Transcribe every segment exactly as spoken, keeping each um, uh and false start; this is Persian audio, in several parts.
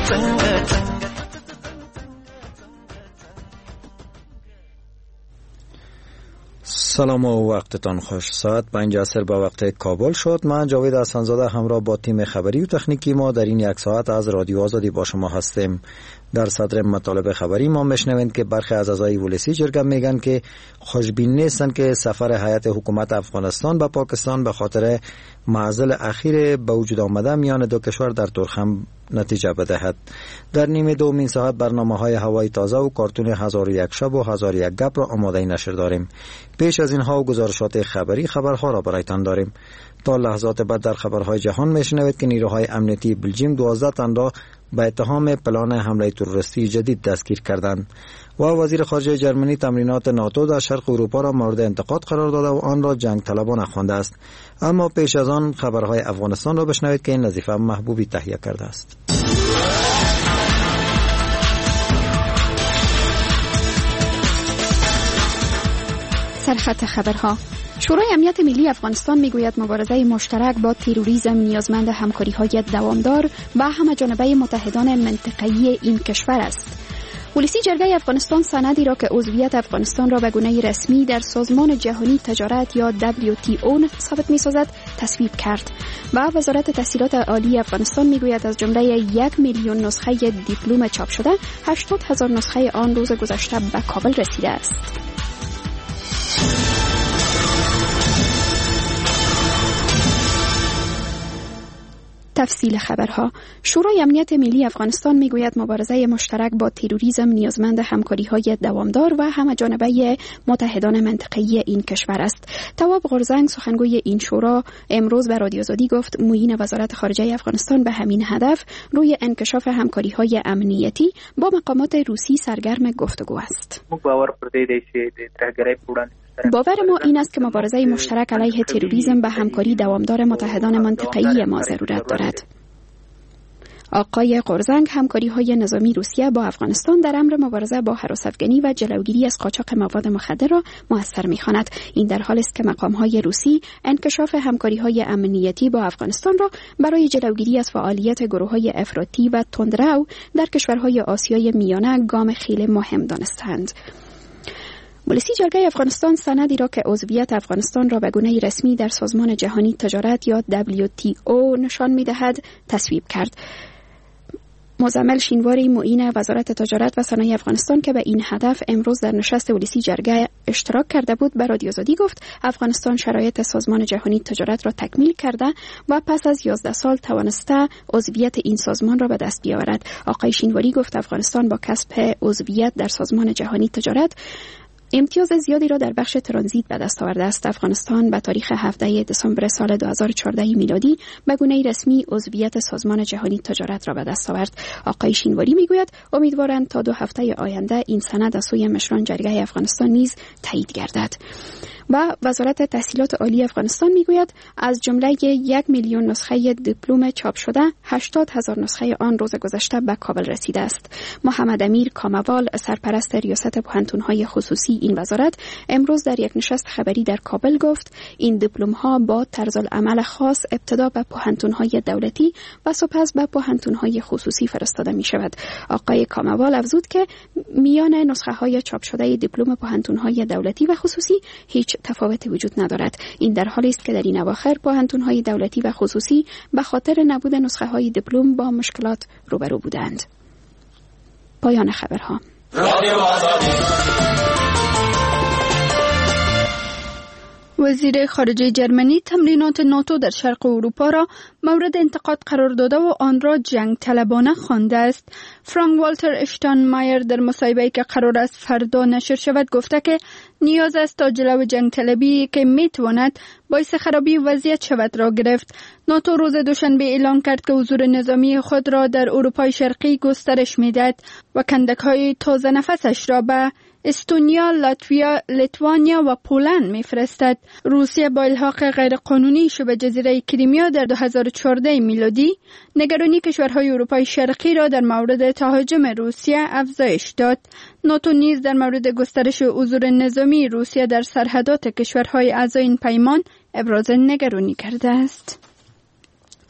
سلام و وقتتان خوش. ساعت پنج عصر به وقت کابل شد. من جاوید حسن‌زاده همراه با تیم خبری و تکنیکی ما در این یک ساعت از رادیو آزادی با شما هستیم. در صدر مطالب خبری ما میشنوید که برخی از اعضای ولسی جرگه میگن که خوشبین نیستند که سفر هیئت حکومت افغانستان به پاکستان به خاطر معضل اخیر به وجود آمده میان دو کشور در تورخم نتیجه بدهد. در نیمه دومین ساعت برنامه‌های هوای تازه و کارتون هزار و یک شب و هزار و یک گپ را آماده نشر داریم. پیش از اینها و گزارشات خبری خبرها را برایتان داریم. تا لحظات بعد در خبرهای جهان میشنوید که نیروهای امنیتی بلژیم دوازده تن را به اتهام پلان حمله تروریستی جدید دستگیر کردند و وزیر خارجه جرمنی تمرینات ناتو در شرق اروپا را مورد انتقاد قرار داده و آن را جنگ طلبانه خوانده است. اما پیش از آن خبرهای افغانستان را بشنوید که این نظیفه محبوبی تهیه کرده است. سرخط خبرها. شورای امنیت ملی افغانستان میگوید مبارزه مشترک با تروریسم نیازمند همکاری‌های دوامدار و همه‌جانبه متحدان منطقه‌ای این کشور است. ولسی جرگه افغانستان سندی را که عضویت افغانستان را به گونه رسمی در سازمان جهانی تجارت یا دبلیو تی او ثابت می‌سازد تصویب کرد و وزارت تحصیلات عالی افغانستان میگوید از جمله یک میلیون نسخه دیپلم چاپ شده هشتاد هزار نسخه آن روز گذشته به کابل رسیده است. تفصیل خبرها. شورای امنیت ملی افغانستان میگوید مبارزه مشترک با تروریسم نیازمند همکاری‌های دوامدار و همه‌جانبه متحدان منطقه‌ای این کشور است. تواب غرزنگ سخنگوی این شورا امروز به رادیو آزادی گفت معین وزارت خارجه افغانستان به همین هدف روی انکشاف همکاری‌های امنیتی با مقامات روسی سرگرم گفتگو است. باور ما این است که مبارزه مشترک علیه تروریسم به همکاری دوامدار متحدان منطقه‌ای ما ضرورت دارد. آقای قرزنگ همکاری‌های نظامی روسیه با افغانستان در امر مبارزه با هراس‌افکنی و جلوگیری از قاچاق مواد مخدر را موثر می‌خواند. این در حالی است که مقام‌های روسی انکشاف همکاری‌های امنیتی با افغانستان را برای جلوگیری از فعالیت گروه‌های افراطی و تندرو در کشورهای آسیای میانه گام خیلی مهم دانستند. ولسی جرگه افغانستان سندی را که عضویت افغانستان را به گونه رسمی در سازمان جهانی تجارت یا دبلیو تی او نشان می‌دهد تصویب کرد. مزمل شینواری معین وزارت تجارت و صنایع افغانستان که به این هدف امروز در نشست ولسی جرگه اشتراک کرده بود به رادیو آزادی گفت افغانستان شرایط سازمان جهانی تجارت را تکمیل کرده و پس از یازده سال توانسته عضویت این سازمان را به دست بیاورد. آقای شینواری گفت افغانستان با کسب عضویت در سازمان جهانی تجارت امتیاز زیادی را در بخش ترانزیت به دست آورده است. افغانستان به تاریخ هفدهم دسامبر سال دو هزار و چهارده میلادی به گونه رسمی عضویت سازمان جهانی تجارت را به دست آورد. آقای شینواری میگوید امیدوارند تا دو هفته آینده این سند از سوی مشران جرگه افغانستان نیز تایید گردد. و وزارت تحصیلات عالی افغانستان میگوید از جمله یک میلیون نسخه دیپلم چاپ شده هشتاد هزار نسخه آن روز گذشته به کابل رسیده است. محمد امیر کاموال سرپرست ریاست پوهنتون‌های خصوصی این وزارت امروز در یک نشست خبری در کابل گفت این دیپلم‌ها با طرزالعمل خاص ابتدا به پوهنتون‌های دولتی و سپس به پوهنتون‌های خصوصی فرستاده می‌شود. آقای کاموال افزود که میان نسخه‌های چاپ شده دیپلم پوهنتون‌های دولتی و خصوصی هیچ تفاوتی وجود ندارد. این در حالی است که در این اواخر پوهنتون‌های دولتی و خصوصی به خاطر نبود نسخه‌های دیپلم با مشکلات روبرو بودند. پایان خبرها. وزیر خارجه جرمنی تمرینات ناتو در شرق اروپا را مورد انتقاد قرار داده و آن را جنگ طلبانه خوانده است. فرانک والتر اشتاینمایر در مصاحبه‌ای که قرار است فردا نشر شود گفته که نیاز است تا جلو جنگ طلبی که میتواند باعث خرابی وضعیت شود را گرفت. ناتو روز دوشنبه اعلام کرد که حضور نظامی خود را در اروپای شرقی گسترش میدهد و کندک‌های تازه نفسش را به استونیا، لاتویا، لیتوانیا و پولند میفرستد. روسیه با الحاق غیرقانونی شبه جزیره کریمیا در دو هزار و چهارده میلادی نگرانی کشورهای اروپای شرقی را در مورد تهاجم روسیه افزایش داد. ناتو نیز در مورد گسترش حضور نظامی روسیه در سرحدات کشورهای اعضای این پیمان ابراز نگرانی کرده است.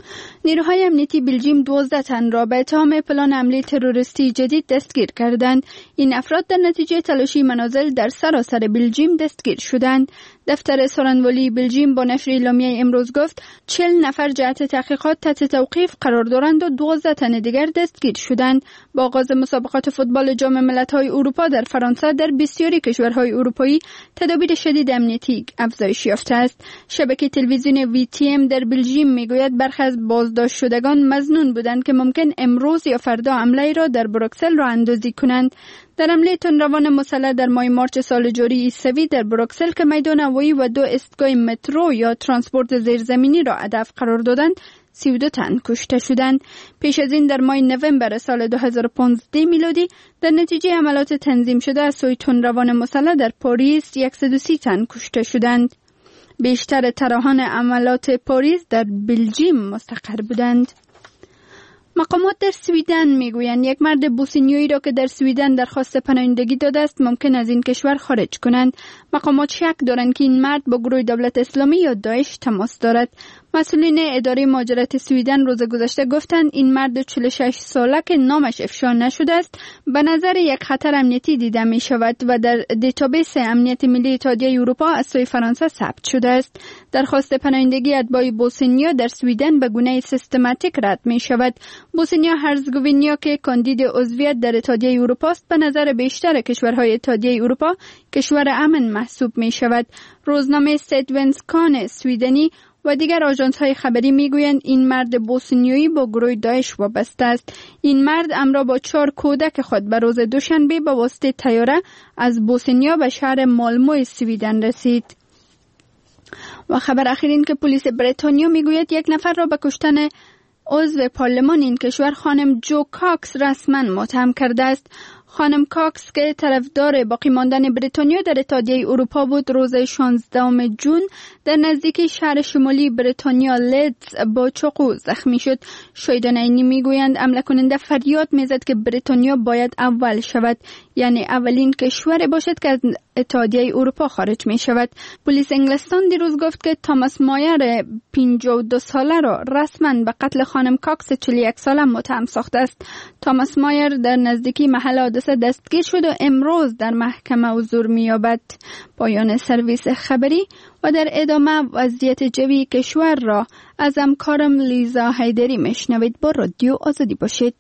نیروهای امنیتی بلژیم دوازده تن را به اتهام پلان حمله تروریستی جدید دستگیر کردند. این افراد در نتیجه تلاشی منازل در سراسر بلژیم دستگیر شدند. دفتر سخنگوی بلژیم با نشر اعلامیه امروز گفت چهل نفر جهت تحقیقات تحت توقیف قرار دارند و دوازده تن دیگر دستگیر شدند. با آغاز مسابقات فوتبال جام ملت‌های اروپا در فرانسه در بسیاری کشورهای اروپایی تدابیر شدید امنیتی افزایش یافته است. شبکه تلویزیون وی تی ام در بلژیم میگوید برخی از بازداشت شدگان مظنون بودند که ممکن امروز یا فردا حمله را در بروکسل راه اندازی کنند. در حمله تندروان مسلح در ماه مارچ سال جاری عیسوی در بروکسل که میدان هوایی و دو ایستگاه مترو یا ترانسپورت زیرزمینی را هدف قرار دادند، سی و دو تن کشته شدند. پیش از این در ماه نوامبر سال دو هزار و پانزده میلادی در نتیجه حملات تنظیم شده از سوی تندروان مسلح در پاریس صد و سی تن کشته شدند. بیشتر طراحان حملات پاریس در بلژیم مستقر بودند. مقامات در سویدن میگویند یک مرد بوسنیایی را که در سویدن درخواست پناهندگی داده است ممکن از این کشور خارج کنند. مقامات شک دارند که این مرد با گروه دولت اسلامی یا داعش تماس دارد. مسئولین اداره مهاجرت سویدن روز گذشته گفتند این مرد چهل و شش ساله که نامش افشا نشده است به نظر یک خطر امنیتی دیده می شود و در دیتابیس امنیت ملی اتحادیه اروپا از سوی فرانسه ثبت شده است. درخواست پناهندگی اتباع بوسنیا در سویدن به گونه سیستماتیک رد می شود. بوسنیا هرزگوینیا که کاندید عضویت در اتحادیه اروپا است به نظر بیشتر کشورهای اتحادیه اروپا کشور امن محسوب می شود. روزنامه ستونسکان سویدنی و دیگر آژانس‌های خبری میگویند این مرد بوسنیایی با گروه داعش وابسته است. این مرد همراه با چهار کودک خود به روز دوشنبه با واسطه طیاره از بوسنیا به شهر مالمو سویدن رسید. و خبر اخیر این که پلیس بریتانیا میگوید یک نفر را به کشتن عضو پارلمان این کشور خانم جو کاکس رسما متهم کرده است. خانم کاکس که طرفدار باقی ماندن بریتانیا در اتحادیه اروپا بود روز شانزدهم ژوئن در نزدیکی شهر شمالی بریتانیا لیدز با چاقو زخمی شد. شاهدان عینی میگویند حمله کننده فریاد میزد که بریتانیا باید اول شود، یعنی اولین کشور باشد که از اتحادیه اروپا خارج می شود. پلیس انگلستان دیروز گفت که تاماس مایر پنجاه و دو ساله را رسما به قتل خانم کاکس چهل و یک ساله متهم ساخته است. تاماس مایر در نزدیکی محل حادثه دستگیر شد و امروز در محکمه حضور می‌یابد. پایان سرویس خبری و در ادامه وضعیت جوی کشور را از همکارم لیزا حیدری میشنوید. با رادیو آزادی باشید.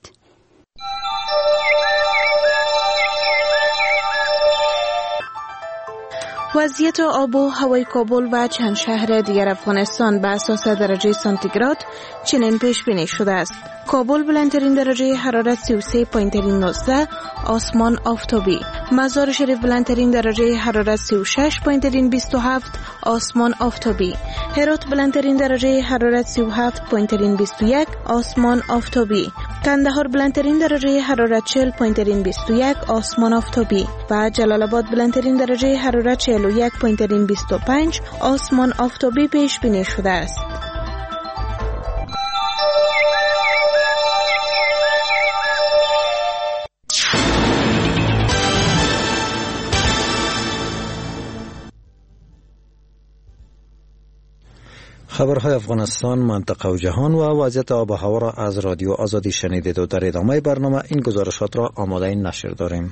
وضعیت آب و هوای کابل و چند شهر دیگر افغانستان به اساس درجه سانتیگراد چنین پیش بینی شده است. کابل بلندترین درجه حرارت سی و سه و نوزده، آسمان آفتابی. مزار شریف بلندترین درجه حرارت سی و شش و بیست و هفت، آسمان آفتابی. هرات بلندترین درجه حرارت سی و هفت و بیست و یک، آسمان آفتابی. کندهار بلندترین درجه حرارت چهل و بیست و یک، آسمان آفتابی. و جلال آباد بلندترین درجه حرارت چهل و یک و بیست و پنج، آسمان آفتابی پیش بینی شده است. خبرهای افغانستان، منطقه و جهان و وضعیت آب و هوا را از رادیو آزادی شنیدید و در ادامه برنامه این گزارشات را آماده نشر داریم.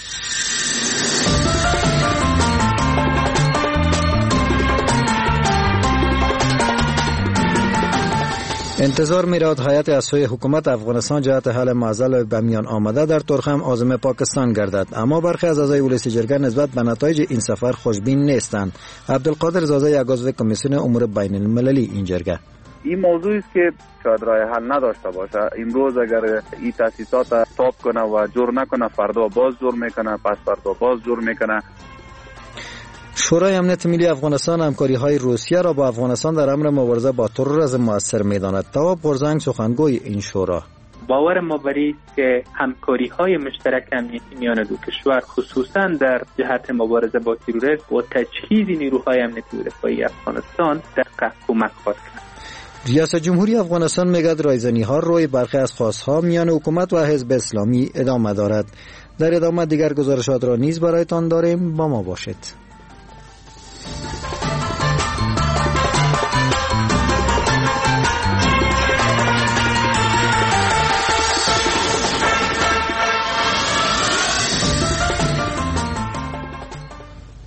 انتظار می‌رود هیئت اسوی حکومت افغانستان جهت حل معضل به میان آمده در ترخم عازم پاکستان گردد، اما برخی از اعضای ولسی جرگه نسبت به نتایج این سفر خوشبین نیستند. عبدالقادر زاده عضو کمیسیون امور بین المللی این جرگه: این موضوعی است که شاید راه حل نداشته باشه. امروز اگر این تاسیسات استاپ کنه و جور نکنه، فردا باز جور میکنه، پس فردا باز جور میکنه. شورای امنیت ملی افغانستان همکاری‌های روسیه را با افغانستان در امر مبارزه با تروریسم مؤثر می‌داند. تواب قرزنگ سخنگوی این شورا: باور ما بر این که همکاری‌های مشترک امنیتی میان دو کشور خصوصاً در جهت مبارزه با تروریسم و تجهیز نیروهای امنیتی و دفاعی افغانستان در کمک خواهد کرد. ریاست جمهوری افغانستان میگوید رایزنی‌ها روی برخی از خواست‌ها میان حکومت و حزب اسلامی ادامه دارد. در ادامه دیگر گزارشات را نیز برایتان داریم، با ما باشید.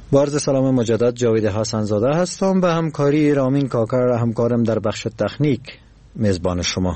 با عرض سلام مجدد، جاوید حسن زاده هستم. به همکاری رامین کاکر همکارم در بخش تکنیک میزبان شما.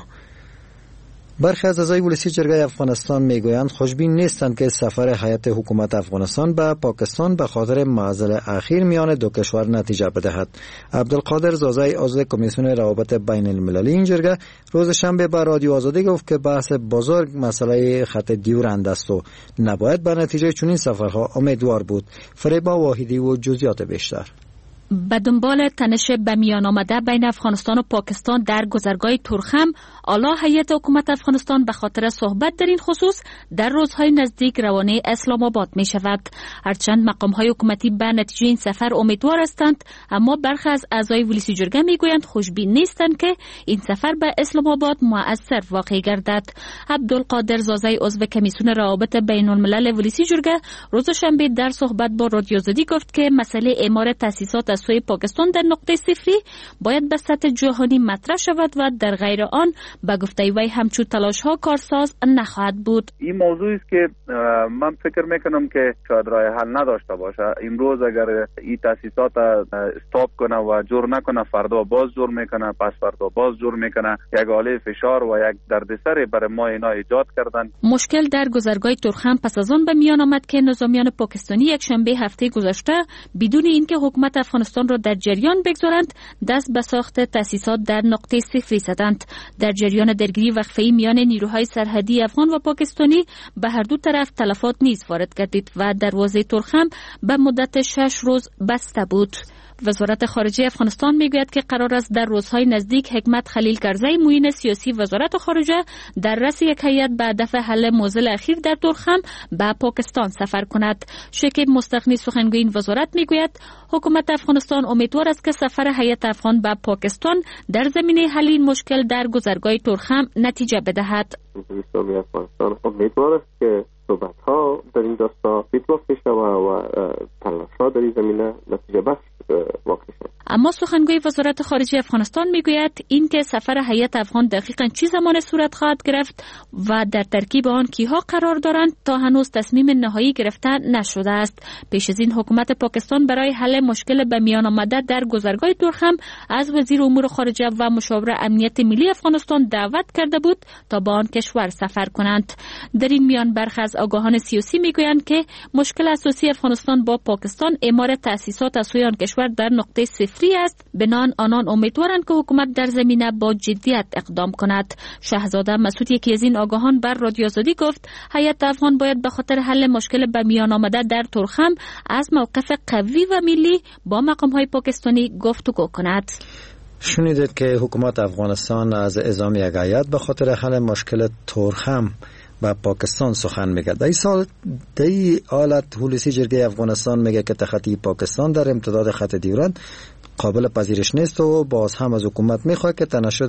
برخی از اعضای ولسی جرگه افغانستان میگویند خوشبین نیستند که سفر هیئت حکومت افغانستان به پاکستان به خاطر معضل اخیر میان دو کشور نتیجه بدهد. عبدالقادر زازای عضو کمیسیون روابط بین المللی این جرگه روز شنبه به رادیو آزادی گفت که بحث بزرگ مسئله خط دیورند است و نباید به نتیجه چنین سفرها امیدوار بود. فریبا واحدی و جزئیات بیشتر. به دنبال تنش به میان آمده بین افغانستان و پاکستان در گذرگاه تورخم، اعلی هیئت حکومت افغانستان به خاطر صحبت در این خصوص در روزهای نزدیک روانه اسلام آباد می شود. هرچند مقام های حکومتی به نتیجه این سفر امیدوار هستند، اما برخی از اعضای ولسی جرگه می گویند خوشبین نیستند که این سفر به اسلام آباد مؤثر واقع گردد. عبدالقادر زازای عضو کمیسیون روابط بین الملل ولسی جرگه روز شنبه در صحبت با رادیو آزادی گفت که مسئله اعمار تأسیسات از سوی پاکستان در نقطه صفری باید به سطح جهانی مطرح شود و در غیر آن به گفته وی همچو تلاش ها کارساز نخواهد بود. این موضوعی است که من فکر میکنم که شاید راه حل نداشته باشه. امروز اگر این تاسیسات استاپ کنه و جور نکنه، فردا باز جور میکنه، پس فردا باز جور میکنه، یک حاله فشار و یک دردسر برای ما اینا ایجاد کردن. مشکل در گذرگاه تورخم پس از آن به میان آمد که نظامیان پاکستانی یک شنبه هفته گذشته بدون اینکه حکومت افغانستان را در جریان بگذارند دست به ساخت تأسیسات در نقطه صفری زدند. در جریان درگیری وقفه‌ای میان نیروهای سرحدی افغان و پاکستانی به هر دو طرف تلفات نیز وارد گردید و دروازه تورخم به مدت شش روز بسته بود. وزارت خارجه افغانستان میگوید که قرار است در روزهای نزدیک حکمت خلیل کرزی معین سیاسی وزارت خارجه در رأس یک هیئت به هدف حل معضل اخیر در تورخم به پاکستان سفر کند. شکیب مستغنی سخنگوی این وزارت میگوید حکومت افغانستان امیدوار است که سفر هیئت افغان به پاکستان در زمینه حل این مشکل در گذرگاه تورخم نتیجه بدهد. اسلامی افغانستان امیدوار است که صحبت‌ها در این دستا اتفاق بشه و تلاش‌ها در این زمینه نتیجه بخش واقع شد. اما سخنگوی وزارت خارجه افغانستان میگوید این که سفر هیئت افغان دقیقاً چه زمان صورت خواهد گرفت و در ترکیب آن کیها قرار دارند تا هنوز تصمیم نهایی گرفته نشده است. پیش از این حکومت پاکستان برای حل مشکل به میان آمده در گذرگاه تورخم از وزیر امور خارجه و مشاور امنیت ملی افغانستان دعوت کرده بود تا به آن کشور سفر کنند. در این میان برخی از آگاهان سیاسی میگویند که مشکل اساسی افغانستان با پاکستان اعمار تأسیسات از سوی آن کشور در نقطه صفری است. بنان آنان امیدوارند که حکومت در زمینه با جدیت اقدام کند. شهزاده مسعود یکی از این آگاهان بر رادیو آزادی گفت هیئت افغان باید به خاطر حل مشکل به میان آمده در تورخم از موقف قوی و ملی با مقام‌های پاکستانی گفتگو کند. شنیدید که حکومت افغانستان از اعزام یک هیئت به خاطر حل مشکل تورخم با پاکستان سخن میگه. در این سال در این حالت ولسی جرگه افغانستان میگه که تخطی پاکستان در امتداد خط دیورند قابل پذیرش نیست و باز هم از حکومت میخواد که تنشد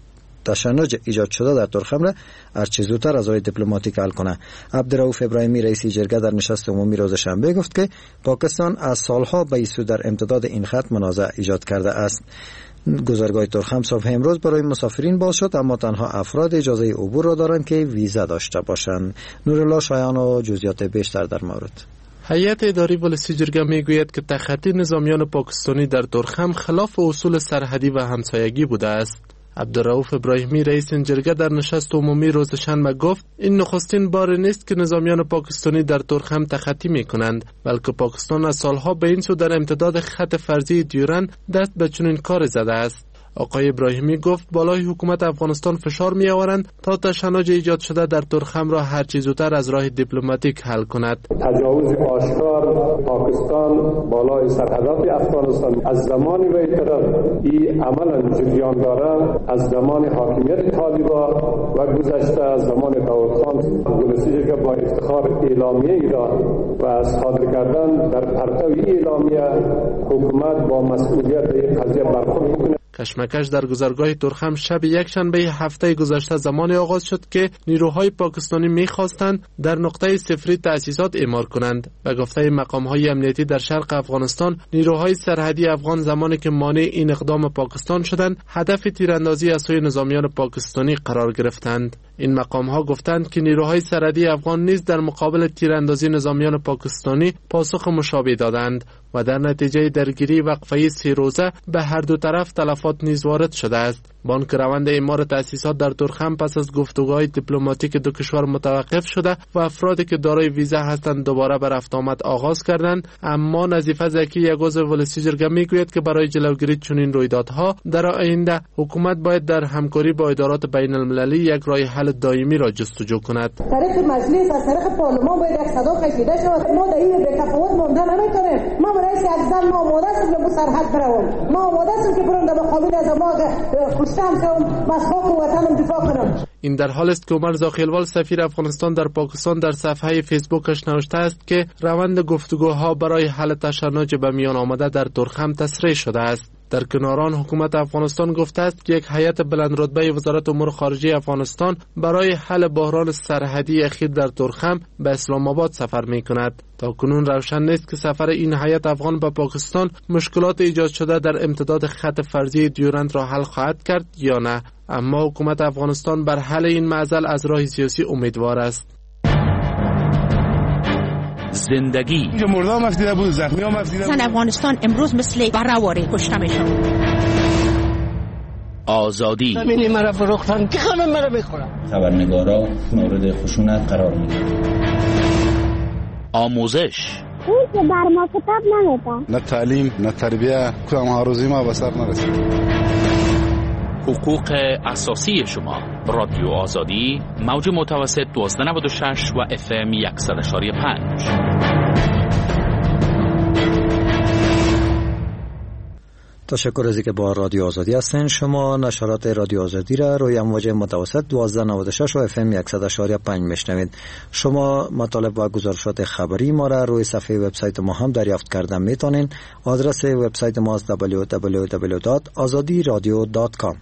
تشنج ایجاد شده در تورخم را هرچه زودتر از راه دیپلماتیک حل کنه. عبدالرؤوف ابراهیمی رئیس جرگه در نشست عمومی روز شنبه گفت که پاکستان از سالها به این سو در امتداد این خط منازعه ایجاد کرده است. گذرگاه تورخم صبح امروز برای مسافرین باز شد، اما تنها افراد اجازه عبور را دارند که ویزا داشته باشند. نورالله شایان و جزئیات بیشتر در مورد. هیئت اداری ولسی جرگه میگوید که تخطی نظامیان پاکستانی در تورخم خلاف اصول سرحدی و همسایگی بوده است. عبدالرؤوف ابراهیمی رئیس این جرگه در نشست عمومی روز شنبه گفت این نخستین بار نیست که نظامیان پاکستانی در تورخم تخطی می کنند، بلکه پاکستان از سالها به این سو در امتداد خط فرضی دیورند دست به چنین کار زده است. آقای ابراهیمی گفت بالای حکومت افغانستان فشار می آورند تا تشنج ایجاد شده در تورخم را هر چه زودتر از راه دیپلماتیک حل کند. تجاوز آشکار پاکستان بالای سرحدات افغانستان از زمان وی طرف این عملا جریان داره، از زمان حاکمیت طالبان و گذشته از زمان داود خان. ولسی جرگه با افتخار اعلامیه ای را و صادر کردن در پرتو اعلامیه حکومت با مسئولیت این قضیه برخورد می‌کند. کشمکش در گذرگاه تورخم شب یک شنبه هفته گذشته زمان آغاز شد که نیروهای پاکستانی می‌خواستند در نقطه صفری تأسیسات اعمار کنند. به گفته مقام‌های امنیتی در شرق افغانستان، نیروهای سرحدی افغان زمانی که مانع این اقدام پاکستان شدند، هدف تیراندازی از سوی نظامیان پاکستانی قرار گرفتند. این مقام‌ها گفتند که نیروهای سرحدی افغان نیز در مقابل تیراندازی نظامیان پاکستانی پاسخ مشابه دادند و در نتیجه درگیری وقفه سه روزه به هر دو طرف تلفات نیز وارد شده است. بانک روند اعمار تأسیسات در تورخم پس از گفتگوهای دیپلماتیک دو کشور متوقف شده و افرادی که دارای ویزا هستند دوباره به رفت آمد آغاز کردند. اما نظیفه زکی، یک عضو ولسی جرگه، میگوید که برای جلوگیری چنین رویدادها در آینده حکومت باید در همکاری با ادارات بین المللی یک راه حل دائمی را جستجو کند. طریق مجلس از طریق پارلمان باید یک صدا کشیده شود. ما در این بی‌تفاوت مانده نمیتونیم. ما برای افضل ما آماده هستیم که سرحد برویم. ما آماده هستیم که بریم در مقابل از ما خوشتم شوم، مسخاک وطنم دفاع کنم. این در حال است که عمر زاخیلوال سفیر افغانستان در پاکستان در صفحه فیسبوکش نوشته است که روند گفتگوها برای حل تشنج به میان آمده در تورخم تسریع شده است. در کنار آن حکومت افغانستان گفته است که یک هیئت بلند رتبه وزارت امور خارجه افغانستان برای حل بحران سرحدی اخیر در تورخم به اسلام آباد سفر می کند. تا کنون روشن نیست که سفر این هیئت افغان به پاکستان مشکلات ایجاد شده در امتداد خط فرضی دیورند را حل خواهد کرد یا نه، اما حکومت افغانستان بر حل این معضل از راه سیاسی امیدوار است. زندگی مردم مفیده بود، زخمی ها مفیده بود. زن افغانستان امروز مثل برآوری کشته میشن. آزادی زمینی مرا فروختن که همه مرا میخورن. خبرنگارا مورد خشونت قرار میگیرن. آموزش اون که بر ما کتاب نمیدن. نه تعلیم نه تربیه، کدام هاروزی ما به سر نرسید. حقوق اساسی شما. رادیو آزادی، موج متوسط دوازده نود و شش و اف ام صد و پنج. تشکر از اینکه با رادیو آزادی هستین. شما نشرات رادیو آزادی را روی امواج متوسط دوازده نود و شش و اف ام صد و پنج میشنوید. شما مطالب و گزارشات خبری ما را روی صفحه وبسایت ما هم دریافت کردن میتونین. آدرس وبسایت ما است دبلیو دبلیو دبلیو دات آزادی رادیو دات کام.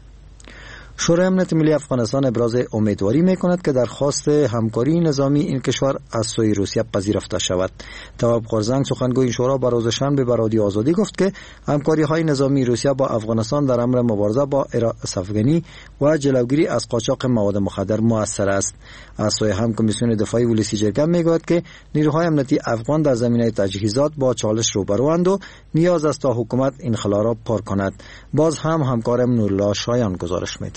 شورای امنیت ملی افغانستان ابراز امیدواری میکند که درخواست همکاری نظامی این کشور از سوی روسیه پذیرفته شود. تواب قرزنگ، سخنگوی شورا، به روز شنبه به رادیو آزادی گفت که همکاری های نظامی روسیه با افغانستان در امر مبارزه با افغانی و جلوگیری از قاچاق مواد مخدر مؤثر است. از سوی هم کمیسیون دفاعی ولسی جرگه میگوید که نیروهای امنیتی افغان در زمینه تجهیزات با چالش روبروند و نیاز است تا حکومت این خلا را پر کند. باز هم همکارم نورالله شایان گزارش میده.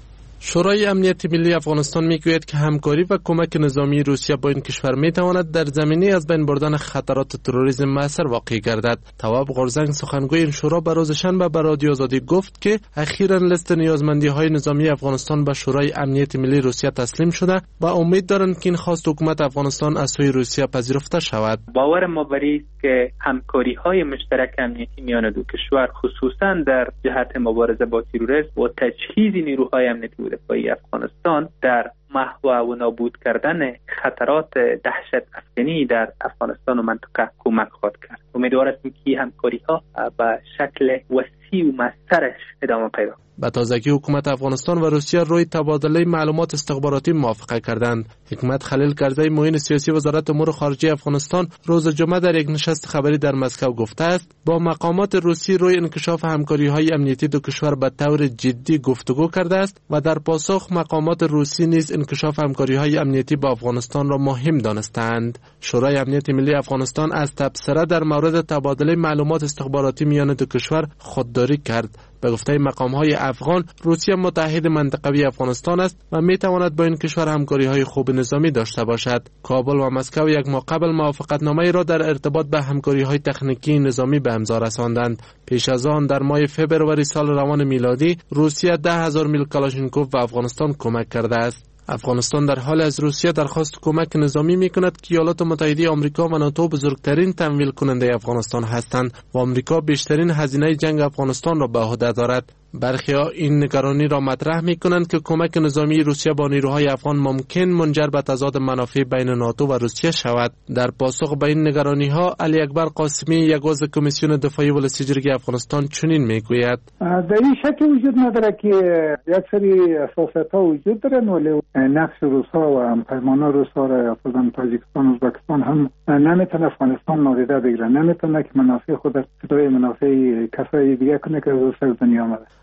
شورای امنیت ملی افغانستان میگوید که همکاری و کمک نظامی روسیه با این کشور میتواند در زمینه از بین بردن خطرات تروریسم مؤثر واقع گردد. تواب قرزنگ، سخنگوی این شورا، به روز شنبه به رادیو آزادی گفت که اخیراً لیست نیازمندی های نظامی افغانستان به شورای امنیت ملی روسیه تسلیم شده و امید دارند که این خواست حکومت افغانستان از سوی روسیه پذیرفته شود. باور ما بر این است که همکاری های مشترک امنیتی میان دو کشور، خصوصاً در جهت مبارزه با تروریسم و تجهیز نیروهای امنیتی دفاعی افغانستان در محو و نابود کردن خطرات دهشت افغانی در افغانستان و منطقه کمک خواهد کرد. امیدوار هستیم که همکاری ها به شکل وسیع و مؤثرش ادامه پیدا کند. به تازگی حکومت افغانستان و روسیه روی تبادله معلومات استخباراتی موافقه کردند. حکمت خلیل کرزی، معین سیاسی وزارت امور خارجه افغانستان، روز جمعه در یک نشست خبری در مسکو گفته است با مقامات روسی روی انکشاف همکاری‌های امنیتی دو کشور به طور جدی گفتگو کرده است و در پاسخ مقامات روسی نیز انکشاف همکاری‌های امنیتی با افغانستان را مهم دانستند. شورای امنیت ملی افغانستان از تبصره در مورد تبادله معلومات استخباراتی میان دو کشور خودداری کرد. به گفته مقام‌های افغان، روسیه متحد منطقوی افغانستان است و می‌تواند با این کشور همکاری‌های خوب نظامی داشته باشد. کابل و مسکو یک ماه قبل موافقتنامه‌ای را در ارتباط به همکاری‌های تکنیکی نظامی به امضا رساندند. پیش از آن در ماه فوریه سال روان میلادی روسیه ده هزار میل کلاشینکوف به افغانستان کمک کرده است. افغانستان در حال از روسیه درخواست کمک نظامی می‌کند که ایالات متحده آمریکا و ناتو بزرگترین تمویل کننده افغانستان هستند و آمریکا بیشترین هزینه جنگ افغانستان را به عهده دارد. برخی‌ها این نگرانی را مطرح می‌کنند که کمک نظامی روسیه با نیروهای افغان ممکن منجر به تضاد منافع بین ناتو و روسیه شود. در پاسخ به این نگرانی‌ها، علی اکبر قاسمی، یک عضو کمیسیون دفاعی ولسیجرگی افغانستان، چنین می‌گوید: در این شک وجود نداره که یک سری اساسات‌ها وجود دارن، ولی نقش روس‌ها و همپیمانان روس‌ها را خصوصاً تاجیکستان و ازبکستان هم نمی‌تونه افغانستان نادیده بگیره، نمی‌تونه که منافع خود در صدای منافع کسای دیگه کنه که روسیه از دنیا آمده.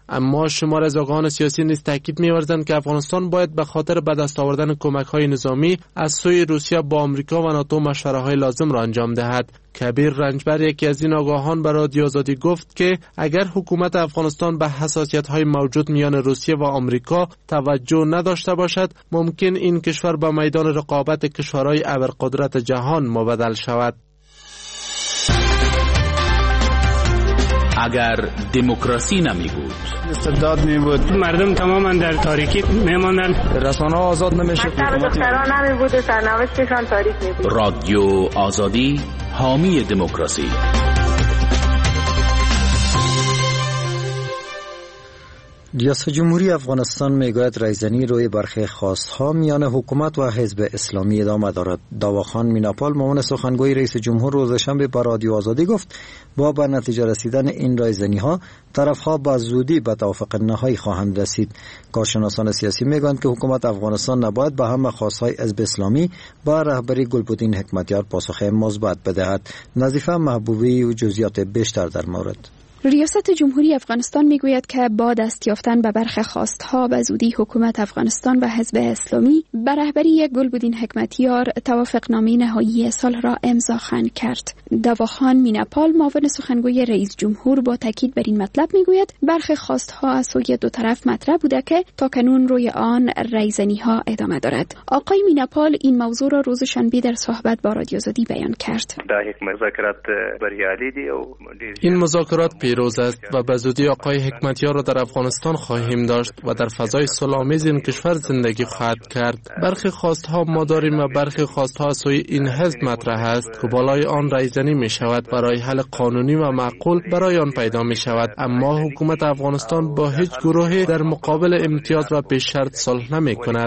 اما شمار از آگاهان سیاسی نیز تاکید می‌ورزند که افغانستان باید به خاطر به دست آوردن کمک‌های نظامی از سوی روسیه با آمریکا و ناتو مشوره‌های لازم را انجام دهد. کبیر رنجبر یکی از این آگاهان به رادیو آزادی گفت که اگر حکومت افغانستان به حساسیت‌های موجود میان روسیه و آمریکا توجه نداشته باشد، ممکن این کشور به میدان رقابت کشورهای ابرقدرت جهان مبدل شود. اگر دموکراسی نمی بود، استبداد می بود، مردم تماما در تاریکی می ماندن، رسانه آزاد نمی شد، دختران نمی بود، سرنوشتشان تاریک می بود. رادیو آزادی، حامی دموکراسی. ریاست جمهوری افغانستان میگوید رایزنی روی برخی خواستها میان حکومت و حزب اسلامی ادامه دارد. داواخان میناپال معاون سخنگوی رئیس جمهور روز شنبه به رادیو آزادی گفت با به نتیجه رسیدن این رایزنی ها طرفها با زودی به توافق نهایی خواهند رسید. کارشناسان سیاسی میگویند که حکومت افغانستان نباید به همه خواستهای حزب اسلامی با رهبری گلبدین حکمتیار پاسخ مثبت بدهد. نظیفه محبوبی و جزئیات بیشتر در مورد. ریاست جمهوری افغانستان میگوید که با دست یافتن به برخی خواستها به زودی حکومت افغانستان و حزب اسلامی به رهبری گلبدین حکمتیار توافقنامه نهایی صلح را امضا خواهند کرد. داواخان میناپال معاون سخنگوی رئیس جمهور با تاکید بر این مطلب میگوید برخی خواستها از سوی دو طرف مطرح بوده که تاکنون روی آن رایزنی ها ادامه دارد. آقای میناپال این موضوع را روز شنبه در صحبت با رادیو آزادی بیان کرد. این مذاکرات پیروز است و به زودی آقای حکمتیار را در افغانستان خواهیم داشت و در فضای صلح‌آمیز این کشور زندگی خواهد کرد. برخی خواستها ما داریم و برخی خواستها سوی این حزب مطرح است که بالای آن رایزنی می شود. برای حل قانونی و معقول برای آن پیدا می شود، اما حکومت افغانستان با هیچ گروهی در مقابل امتیاز و پیش شرط صلح نمی کند.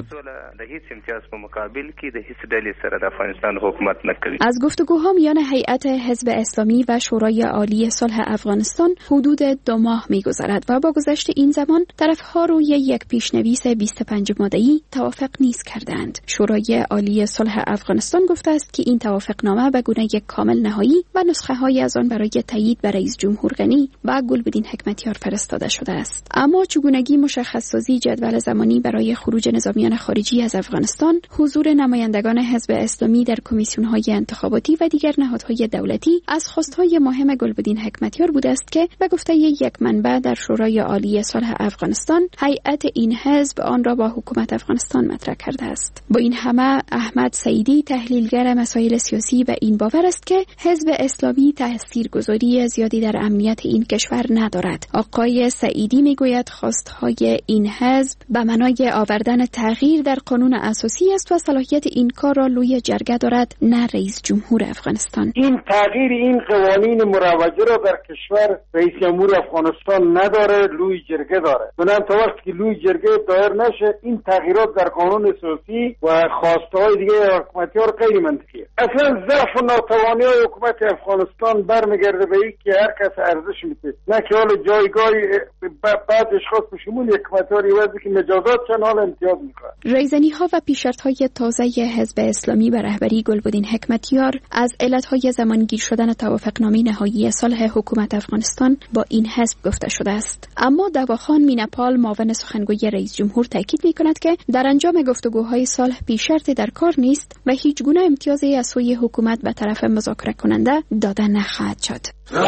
از گفتگوها میان هیئت حزب اسلامی و شورای عالی صلح افغانستان حدود دو ماه می‌گذرد و با گذشت این زمان طرف‌ها روی یک پیشنویس بیست و پنج ماده‌ای توافق نیز کردند. شورای عالی صلح افغانستان گفته است که این توافقنامه به گونه یک کامل نهایی و نسخه‌های از آن برای تایید به رئیس جمهور غنی و گلبدین حکمتیار فرستاده شده است. اما چگونگی مشخص‌سازی جدول زمانی برای خروج نظامیان خارجی از افغانستان، حضور نمایندگان حزب اسلامی در کمیسیون‌های انتخاباتی و دیگر نهادهای دولتی از خواست‌های مهم گلبدین حکمتیار بوده است که به گفته یک منبع در شورای عالی صلح افغانستان هیئت این حزب آن را با حکومت افغانستان مطرح کرده است. با این همه احمد سعیدی تحلیلگر مسائل سیاسی به این باور است که حزب اسلامی تاثیرگذاری زیادی در امنیت این کشور ندارد. آقای سعیدی میگوید خواست‌های این حزب به معنای آوردن تغییر در قانون اساسی است و صلاحیت این کار را لوی جرگه دارد، نه رئیس جمهور افغانستان. این تغییر این قوانین مروجه را در کشور رئیس جمهور افغانستان نداره، لوی جرگه داره. بنابراین تا وقتی که لوی جرگه دایر نشه این تغییرات در قانون اساسی و خواستهای دیگه حکومتیار غیر منطقیه. اصلا ضعف و ناتوانی حکومت افغانستان برمیگرده به این که هر کس ارزش میده، نه که حال جایگاهی بعد اشخاص به شمول حکومتیاری وضعی که مجازات چند حال امتیاز میخواد. رایزنی ها و پیشرفت‌های تازه حزب اسلامی به رهبری گلبدین حکمتیار از علت‌های زمانگیر شدن توافقنامه نهایی صلح حکومت افغانستان با این حزب گفته شده است. اما داواخان میناپال معاون سخنگوی رئیس جمهور تاکید می‌کند که در انجام گفتگوهای صلح پیشرط در کار نیست و هیچ گونه امتیازی از سوی حکومت به طرف مذاکره کننده داده نخواهد شد.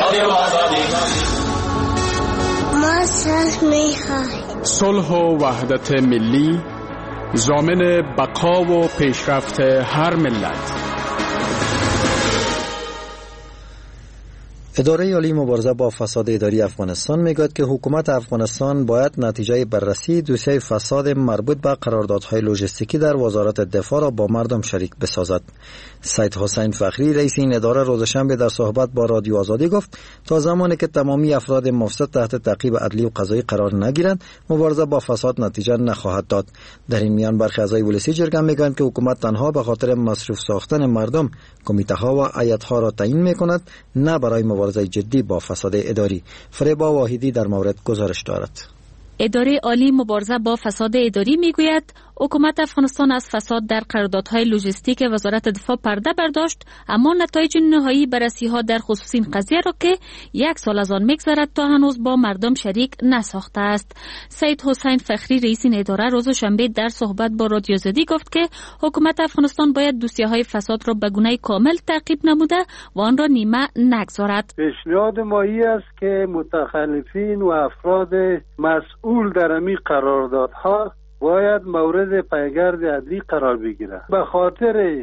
ما صلح می‌خواهیم. صلح و وحدت ملی ضامن بقا و پیشرفت هر ملت. اداره عالی مبارزه با فساد اداری افغانستان میگوید که حکومت افغانستان باید نتیجه بررسی دوسیه فساد مربوط به قراردادهای لوجستیکی در وزارت دفاع را با مردم شریک بسازد. سید حسین فخری رئیس این اداره روز شنبه در صحبت با رادیو آزادی گفت تا زمانی که تمامی افراد مفسد تحت تعقیب عدلی و قضایی قرار نگیرند مبارزه با فساد نتیجه نخواهد داد. در این میان برخی اعضای ولسی جرگه میگویند که حکومت تنها به خاطر مصروف ساختن مردم کمیته ها و هیئت ها را تعیین میکند، نه برای مبارزه جدی با فساد اداری. فریبا واحدی در مورد گزارش دارد. اداره عالی مبارزه با فساد اداری میگوید حکومت افغانستان از فساد در قراردادهای لوجستیک وزارت دفاع پرده برداشت، اما نتایج نهایی بررسی‌ها در خصوص این قضیه را که یک سال از آن می‌گذرد تا هنوز با مردم شریک نساخته است. سید حسین فخری رئیس این اداره روز شنبه در صحبت با رادیو آزادی گفت که حکومت افغانستان باید دوسیه‌های فساد را به گونه کامل تعقیب نموده و آن را نیمه نگذارد. پیشنهاد ما این است که متخلفین و افراد مسئول در این قراردادها باید مورد پیگرد عدلی قرار بگیرد. به خاطر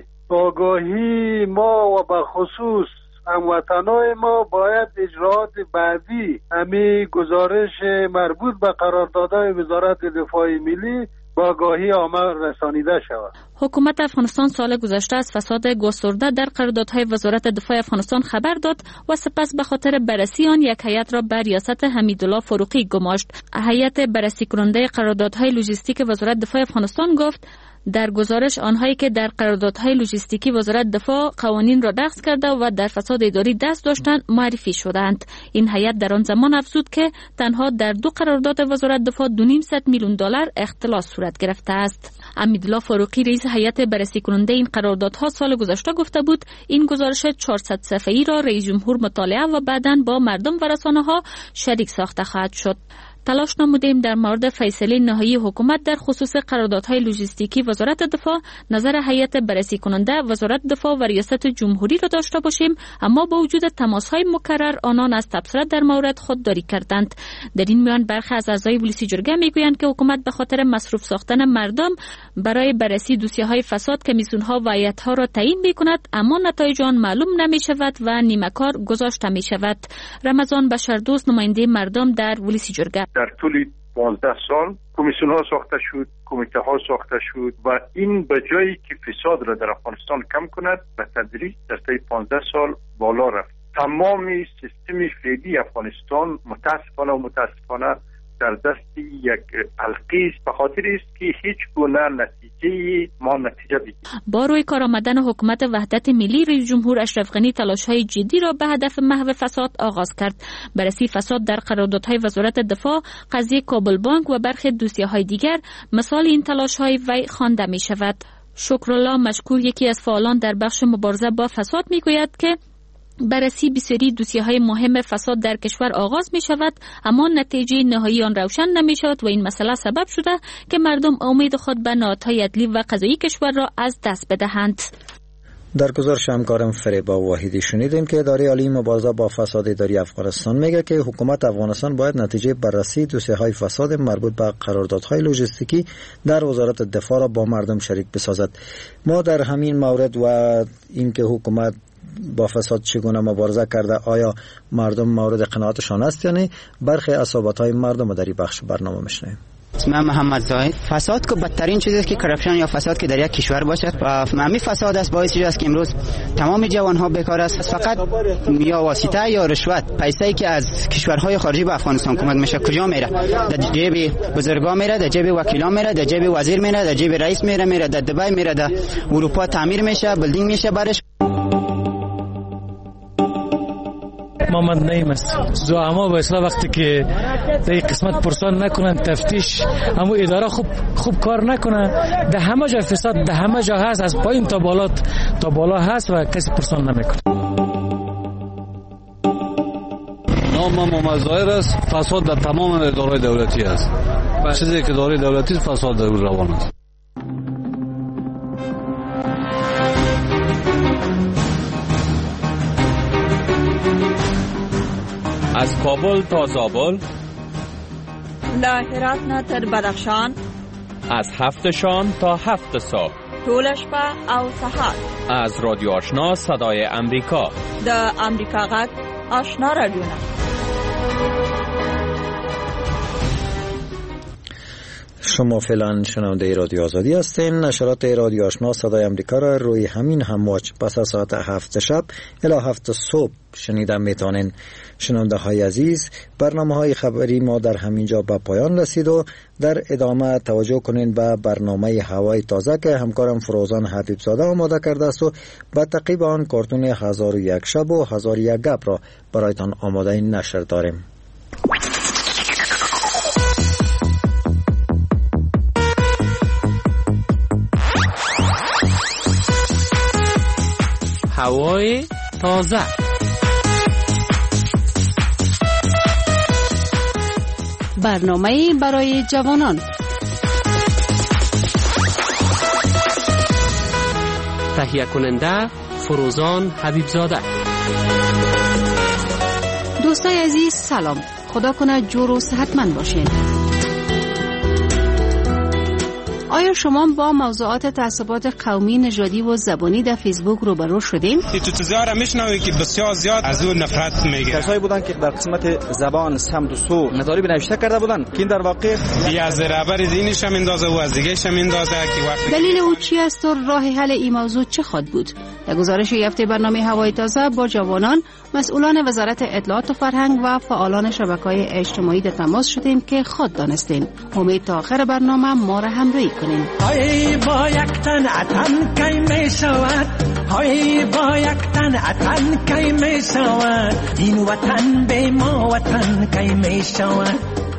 آگاهی ما و به خصوص هموطنای ما باید اجراعات بعدی امی گزارش مربوط به قراردادهای وزارت دفاع ملی با آگاهی عامه رسانیده شود. حکومت افغانستان سال گذشته از فساد گسترده در قراردادهای وزارت دفاع افغانستان خبر داد و سپس به خاطر بررسی آن یک هیئت را به ریاست حمیدالله فاروقی گماشت. هیئت بررسی کننده قراردادهای لوجستیک وزارت دفاع افغانستان گفت در گزارش آنهایی که در قراردادهای لوجستیکی وزارت دفاع قوانین را نقض کرده و در فساد اداری دست داشتند معرفی شدند. این هیئت در آن زمان افزود که تنها در دو قرارداد وزارت دفاع دو نیم صد میلیون دلار اختلاس صورت گرفته است. حمیدالله فاروقی رئیس هیئت بررسی کننده این قراردادها سال گذشته گفته بود این گزارش چهارصد صفحه‌ای را رئیس جمهور مطالعه و بعداً با مردم و رسانه‌ها شریک ساخته خواهد شد. تلاش نمودیم در مورد فیصله نهایی حکومت در خصوص قراردادهای لوجستیکی وزارت دفاع نظر هیئت بررسی کننده وزارت دفاع و ریاست جمهوری را داشته باشیم، اما با وجود تماس‌های مکرر آنان از تبصره در مورد خودداری کردند. در این میان برخی از اعضای ولسی جرگه میگویند که حکومت به خاطر مصروف ساختن مردم برای بررسی دوسیه‌های فساد کمیسیون‌ها و هیئت‌ها را تعیین می‌کند، اما نتایج آن معلوم نمی‌شود و نیمه‌کار گذاشته می‌شود. رمضان بشردوست نماینده مردم در ولسی جرگه: در طول پانزده سال کمیسیون ها ساخته شد، کمیته ها ساخته شد و این به جایی که فساد را در افغانستان کم کند به تدریج در طی پانزده سال بالا رفت. تمام سیستم فعلی افغانستان متاسفانه و متاسفانه در دست یک القیس به خاطر است که هیچ گونه نتیجه ما نتیجه بگیریم. با روی کار آمدن حکومت وحدت ملی رئیس جمهور اشرف غنی تلاش‌های جدی را به هدف محو فساد آغاز کرد. بررسی فساد در قراردادهای وزارت دفاع، قضیه کابل بانک و برخی دوسیه‌های دیگر مثال این تلاش‌های وی خوانده می‌شود. شکرالله مشکور یکی از فعالان در بخش مبارزه با فساد می‌گوید که بررسی بسیاری دوسیه‌های مهم فساد در کشور آغاز می شود، اما نتیجه نهایی آن روشن نمی شود و این مسئله سبب شده که مردم امید خود به نهادهای عدلی و قضایی کشور را از دست بدهند. در گزارش همکارم فریبا واحدی شنیدیم که اداره عالی مبارزه با فساد اداری افغانستان میگه که حکومت افغانستان باید نتیجه بررسی دوسیه‌های فساد مربوط به قراردادهای لوجستیکی در وزارت دفاع را با مردم شریک بسازد. ما در همین مورد و اینکه حکومت با فساد چگونه مبارزه کرده آیا مردم مورد قناعتشان است یا نه، برخی اصابت‌های مردم در این بخش برنامه میشنیم. اسمم محمد زاهد. فساد که بدترین چیزی است که کرپشن یا فساد که در یک کشور باشد و همین فساد است باعث شده است که امروز تمام جوان‌ها بیکار است. فقط یا واسطه یا رشوت پیسه‌ای که از کشورهای خارجی به افغانستان کمک میشه کجا میره؟ در جیب بزرگا میره، در جیب وکیلا میره، در جیب وزیر میره، در جیب رئیس میره، میره در دبی میره، در اروپا تعمیر میشه، بلدینگ میشه برش. محمد نعیم است. زعما به اصلا وقتی که در قسمت پرسان نکنن تفتیش اما اداره خوب خوب کار نکنه، در همه جا فساد در همه جا هست، از پایین تا بالا تا بالا هست و کسی پرسان نمیکنه. نام محمد ظاهر است. فساد در تمام اداره دولتی است. چیزی که اداره دولتی فساد در روان است. از کابل تا زابل، له هرات نه تر بدخشان، از هفت شام تا هفت صبح، ټول شپه او سهار، از رادیو آشنا صدای امریکا، د امریکا غږ آشنا رادیو. شما فعلا شنونده رادیو آزادی هستین. نشرات رادیو آشنا صدای امریکا را روی همین همواج پس از ساعت هفت شب الی هفت صبح شنیدن میتونین. شنونده های عزیز، برنامه های خبری ما در همینجا به پایان رسید و در ادامه توجه کنین به برنامه هوای تازه که همکارم فروزان حبیب زاده آماده کرده است و به تعقیب آن کارتون هزار و یک شب و هزار و یک گپ را برایتان آماده نشر داریم. هوای تازه. برنامه برای جوانان. تهیه کننده فروزان حبیبزاده. دوستای عزیز سلام، خدا کنه جور و صحتمند باشین. آیا شما با موضوعات تعصبات قومی، نژادی و زبانی در فیسبوک روبرو شدین؟ تو تزار میشنوی که بسیار زیاد از اون نفرت میگه. کسایی بودن که در قسمت زبان، سمت و سو مطالب نوشته کرده بودن که این در واقع یا از رهبر دینش هم اندازه و از دیگه‌ش هم اندازه که وقت دلیل او چی است و راه حل این موضوع چه خواهد بود؟ در گزارش هفته برنامه هوای تازه با جوانان، مسئولان وزارت اطلاعات و فرهنگ و فعالان شبکه‌های اجتماعی در تماس شدیم که خود دانستین. امید تا آخر برنامه ما را همراهی کنین. های با یک تن عطن کی می شود، های با یک تن عطن کی می شود، این وطن به ما وطن کی می شود.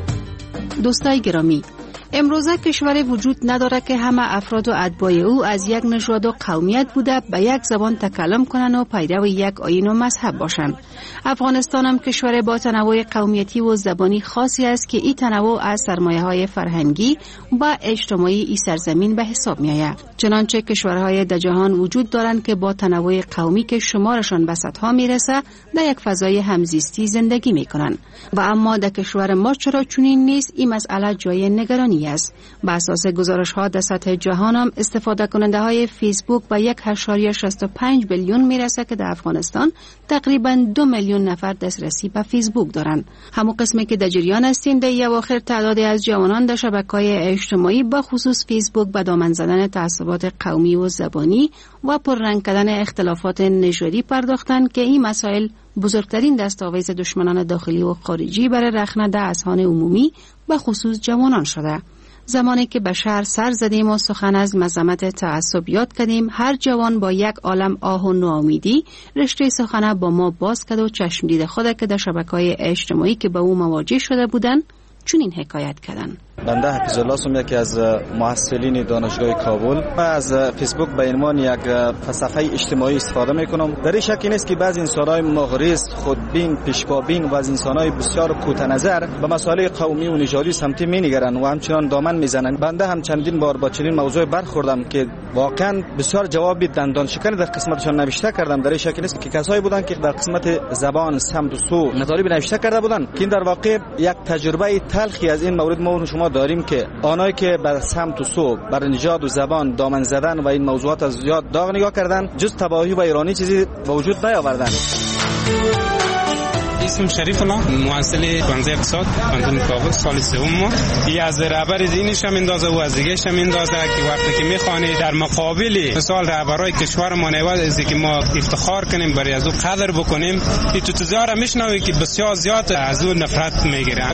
دوستای گرامی، امروزه کشور وجود نداره که همه افراد و اتباع او از یک نژاد و قومیت بوده به یک زبان تکلم کنن و پیرو یک آیین و مذهب باشن. افغانستان هم کشور با تنوع قومیتی و زبانی خاصی است که این تنوع از سرمایه‌های فرهنگی و اجتماعی این سرزمین به حساب می‌آید. چنانچه کشورهای در جهان وجود دارند که با تنوع قومی که شمارشان به صدها میرسه در یک فضای همزیستی زندگی میکنن. و اما در کشور ما چرا چنین نیست؟ این مسئله جای نگرانی است. بر اساس گزارش‌ها در سطح جهان هم استفاده کننده های فیسبوک به یک و شصت و پنج میلیون میرسه که در افغانستان تقریبا دو میلیون نفر دسترسی به فیسبوک دارند. همون قسمی که در جریان هستیم، در اواخر تعدادی از جوانان در شبکه‌های اجتماعی به خصوص فیسبوک به دامن زدن تعصبات قومی و زبانی و پررنگ کردن اختلافات نژادی پرداختند که این مسائل بزرگترین دستاویز دشمنان داخلی و خارجی برای رخنه در اذهان عمومی به خصوص جوانان شده. زمانی که به شهر سر زدیم و سخن از مذمت تعصب یاد کردیم، هر جوان با یک عالم آه و ناامیدی رشته سخنه با ما باز کرد و چشم دید خود که در شبکه‌های اجتماعی که با او مواجه شده بودند چنین حکایت کردند. بنده حفیظ الله سوم، یکی از محصلین دانشگاه کابل و از فیسبوک به عنوان یک صفحه اجتماعی استفاده میکنم. در این شکی نیست که بعضی انسان‌های مغرض، خودبین، پیشپابین و از انسان‌های بسیار کوتاه‌نظر به مسائل قومی و نژادی سمتی می‌نگرند و همچنان دامن میزنند. بنده هم چندین بار با چنین موضوع برخوردم که واقعا بسیار جواب دندان شکنی در قسمتشان نوشته کردم. در این شکی نیست که کسایی بودند که در قسمت زبان، سمت و سو مطالب نوشته کرده بودند که این در واقع یک تجربه تلخی از این مورد ما شما داریم که آنایی که بر سمت و سو، بر نژاد و زبان دامن زدن و این موضوعات از زیاد داغ نگاه کردن، جز تباهی و ایرانی چیزی به وجود نیاوردن. اسم شریف الله، محصل کانزه اقتصاد کانتون کابل، سال سوم. ای از رهبر دینش هم اندازه و از دیگه‌ش هم اندازه که وقتی که میخوانه در مقابل مثال رهبرای کشورمان از که ما افتخار کنیم، برای از او قدر بکنیم، که تو تزار میشنوی که بسیار زیاد از او نفرت میگیره.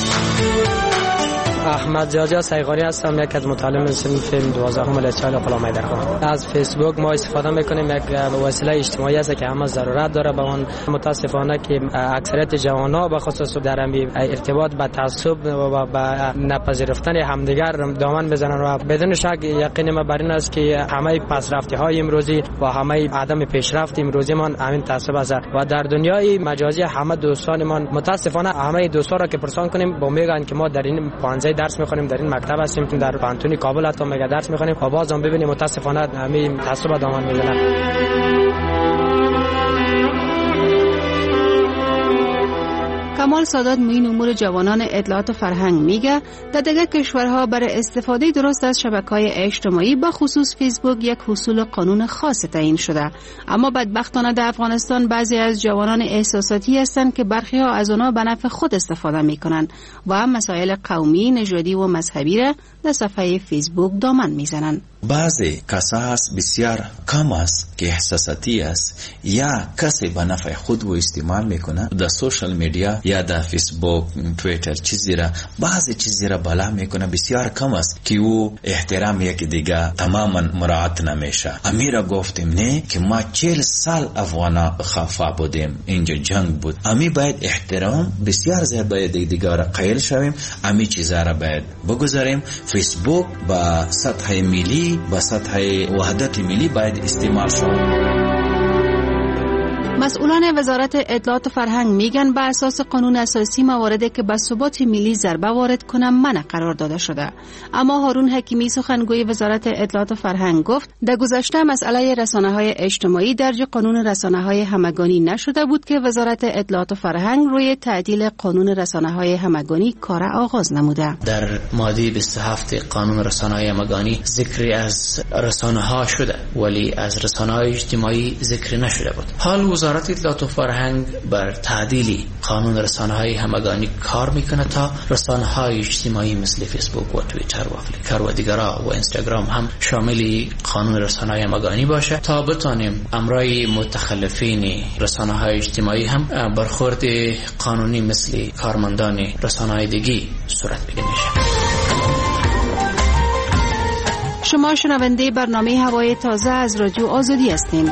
احمد جاجا سیغانی هستم، یک از متعلم صنف دوازدهم لچال غلام حیدرخان. از فیسبوک ما استفاده میکنیم، یک وسیله اجتماعی است که همه ضرورت داره به اون. متاسفانه که اکثریت جوانان به خصوص در ارتباط با تعصب و با نپذیرفتن همدیگر دامن میزنن و بدون شک یقین ما بر این است که همه پسرفتی های امروزی و همه عدم پیشرفت امروزی من همین تعصب است و در دنیای مجازی همه دوستان من متاسفانه همه دوستان را که پرسان کنیم با میگن که ما در این پانزده درس میخونیم، در این مکتب هستیم، در پانتونی کابل حتی میگه درس میخونیم و باز هم ببینیم متاسفانه همین تعصب دامن میزنن. کمال سادات معین امور جوانان اطلاعات و فرهنگ میگه در دیگر کشورها برای استفاده درست از شبکه‌های اجتماعی به خصوص فیسبوک یک حصول قانون خاص تعیین شده، اما بدبختانه در افغانستان بعضی از جوانان احساساتی هستند که برخی ها از آنها به نفع خود استفاده میکنن و هم مسائل قومی، نژادی و مذهبی را در صفحه فیسبوک دامن میزنن. بعضی کساس بسیار کم است که احساساتی است یا کسی به نفع خود و استعمال میکنه در سوشال میدیا یا در فیسبوک، توییتر، چیزی را بعضی چیزی را بالا میکنه. بسیار کم است که او احترام یک دیگه تماما مراعات نمیشه. امیرا گفتیم نه که ما چهل سال افغانا خفا بودیم، اینجا جنگ بود. امی باید احترام بسیار زیاد باید دیگه را قائل شویم، امی چیزا را باید بگذاریم. فیسبوک با سطح ملی با سطح وحدت ملی باید استعمال شود. مسئولان وزارت اطلاعات و فرهنگ میگن بر اساس قانون اساسی مواردی که به ثبات ملی ضربه وارد کنه منع قرار داده شده. اما هارون حکیمی سخنگوی وزارت اطلاعات و فرهنگ گفت در گذشته مسئله رسانه‌های اجتماعی درج قانون رسانه‌های همگانی نشده بود که وزارت اطلاعات و فرهنگ روی تعدیل قانون رسانه‌های همگانی کار آغاز نموده. در ماده بیست و هفت قانون رسانه‌های همگانی ذکری از رسانه‌ها شده ولی از رسانه‌های اجتماعی ذکر نشده بود. حال وزارت اطلاعات و فرهنگ بر تعدیل قانون رسانه‌های همگانی کار میکنه تا رسانه‌های اجتماعی مثل فیسبوک و توییتر و فلیکر و دیگرها و اینستاگرام هم شامل قانون رسانه‌های همگانی باشه تا بتونیم امرای متخلفین رسانه‌های اجتماعی هم برخورد قانونی مثل کارمندان رسانه‌های دیگه صورت بگیره. شما شنونده برنامه هوای تازه از رادیو آزادی هستین.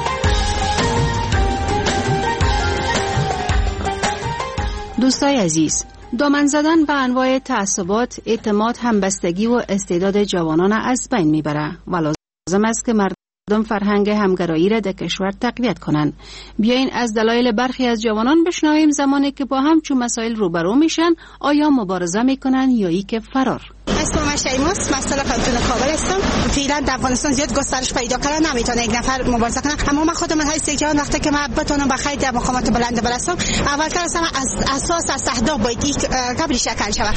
دوستای عزیز، دامن زدن به انواع تعصبات، اعتماد، همبستگی و استعداد جوانان از بین میبره و لازم است که مردم فرهنگ همگرایی را در کشور تقویت کنند. بیاین از دلایل برخی از جوانان بشنویم زمانی که با همچون مسائل روبرو میشن آیا مبارزه میکنن یا ای که فرار. اسم من شیماس، مسئول کانتون کابل هستم. فعلا در افغانستان زیاد گسترش پیدا کردن نمیتونه یک نفر مبارزه کنه، اما من خودم هست که جان وقتی که من بتونم به خیر در مقامات بلند برسم، اولتر از همه از اساس از اهداف باید قبل شکل شود.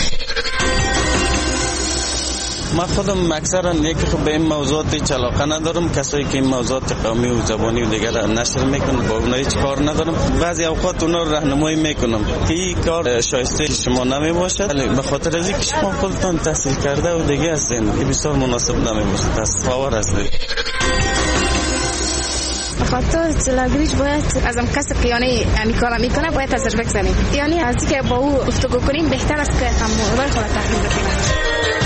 من خودم اکثرا یک خب به این موضوعات علاقه ندارم. کسایی که این موضوعات قومی و زبانی و دیگر نشر میکنن با اونها هیچ کار ندارم. بعضی اوقات اونا رو راهنمایی میکنم که این کار شایسته شما نمی باشد، ولی به خاطر از اینکه شما خودتان تحصیل کرده و دیگه هستین که بسیار مناسب نمی باشد. تصور هستید. خاطر جلوگیریش باید از هم کسی که یعنی امی کارا میکنه باید ازش بگذاریم. یعنی از اینکه با او گفتگو کنیم بهتر است که هم روی خود تحقیق بکنیم.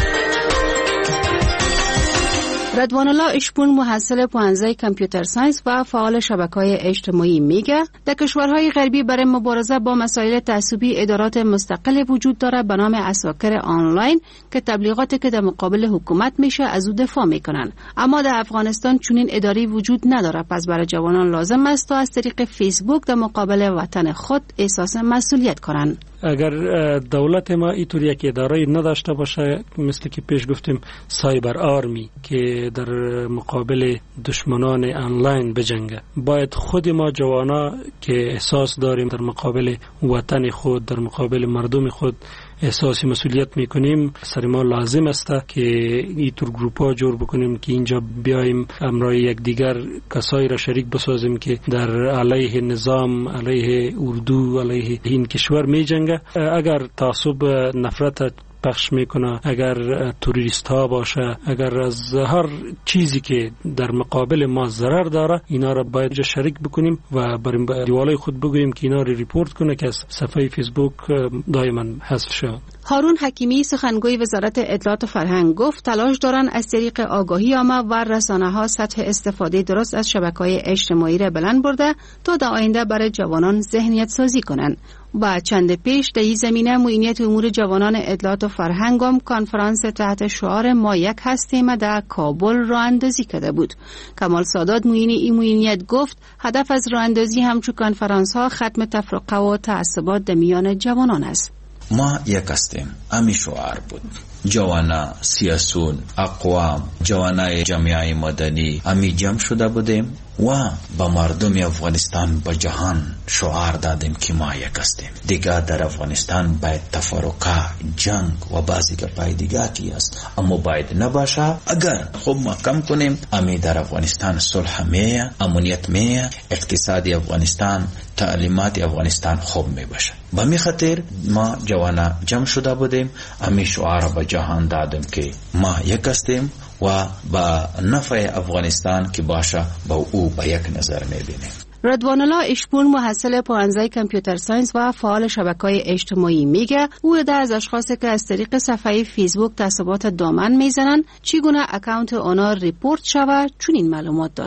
رضوان الله اشپون محصل پانزده کامپیوتر ساینس و فعال شبکه‌های اجتماعی میگه در کشورهای غربی برای مبارزه با مسائل تعصبی ادارات مستقل وجود داره به نام عساکر آنلاین که تبلیغاتی که در مقابل حکومت میشه از او دفاع میکنن. اما در افغانستان چنین اداری وجود نداره، پس برای جوانان لازم است تا از طریق فیسبوک در مقابل وطن خود احساس مسئولیت کنن. اگر دولت ما اینطور یک اداره نداشته باشه مثل که پیش گفتیم سایبر آرمی که در مقابل دشمنان آنلاین بجنگه، باید خود ما جوانا که احساس داریم در مقابل وطن خود، در مقابل مردم خود احساس مسئولیت میکنیم، سر ما لازم است که اینطور گروپ ها جور بکنیم که اینجا بیایم امرای یک دیگر کسایی را شریک بسازیم که در علیه نظام، علیه اردو، علیه این کشور می جنگه. اگر تعصب نفرت پخش میکنه، اگر توریست ها باشه، اگر از هر چیزی که در مقابل ما ضرر داره اینا را باید شریک بکنیم و بریم به دیوالای خود بگوییم که اینا را ریپورت کنه که از صفحه فیسبوک دائما حذف شود. هارون حکیمی سخنگوی وزارت اطلاعات و فرهنگ گفت تلاش دارن از طریق آگاهی عامه و رسانه‌ها سطح استفاده درست از شبکه‌های اجتماعی را بلند برده تا در آینده برای جوانان ذهنیت سازی کنند. و چند پیش در این زمینه معینیت امور جوانان اطلاعات و فرهنگ هم کنفرانس تحت شعار ما یک هستیم در کابل راه اندازی کرده بود. کمال سادات معین این معینیت گفت هدف از راه اندازی همچون کنفرانس ها ختم تفرقه و تعصبات در میان جوانان است. ما یک هستیم، امی شعار بود. جوانا، سیاسون، اقوام، جوانای جامعه مدنی امی جمع شده بودیم و با مردم افغانستان با جهان شعار دادیم که ما یک هستیم. دیگه در افغانستان باید تفرقه، جنگ و بعضی که پایدیگاتی است اما باید نباشه. اگر خوب ما کم کنیم امی در افغانستان صلح میه، امنیت میه، اقتصادی افغانستان، تعلیمات افغانستان خوب می باشه. با می خاطر ما جوانا جمع شده بودیم، امی شعار با جهان دادیم که ما یک هستیم و با نفع افغانستان که باشه با او با یک نظر می بینیم. رضوان الله اشپون محصل پانزده کامپیوتر ساینس و فعال شبکه‌های اجتماعی میگه او عده از اشخاصی که از طریق صفحه فیسبوک تعصبات دامن میزنن چگونه اکانت اونا ریپورت شود چنین معلومات داد.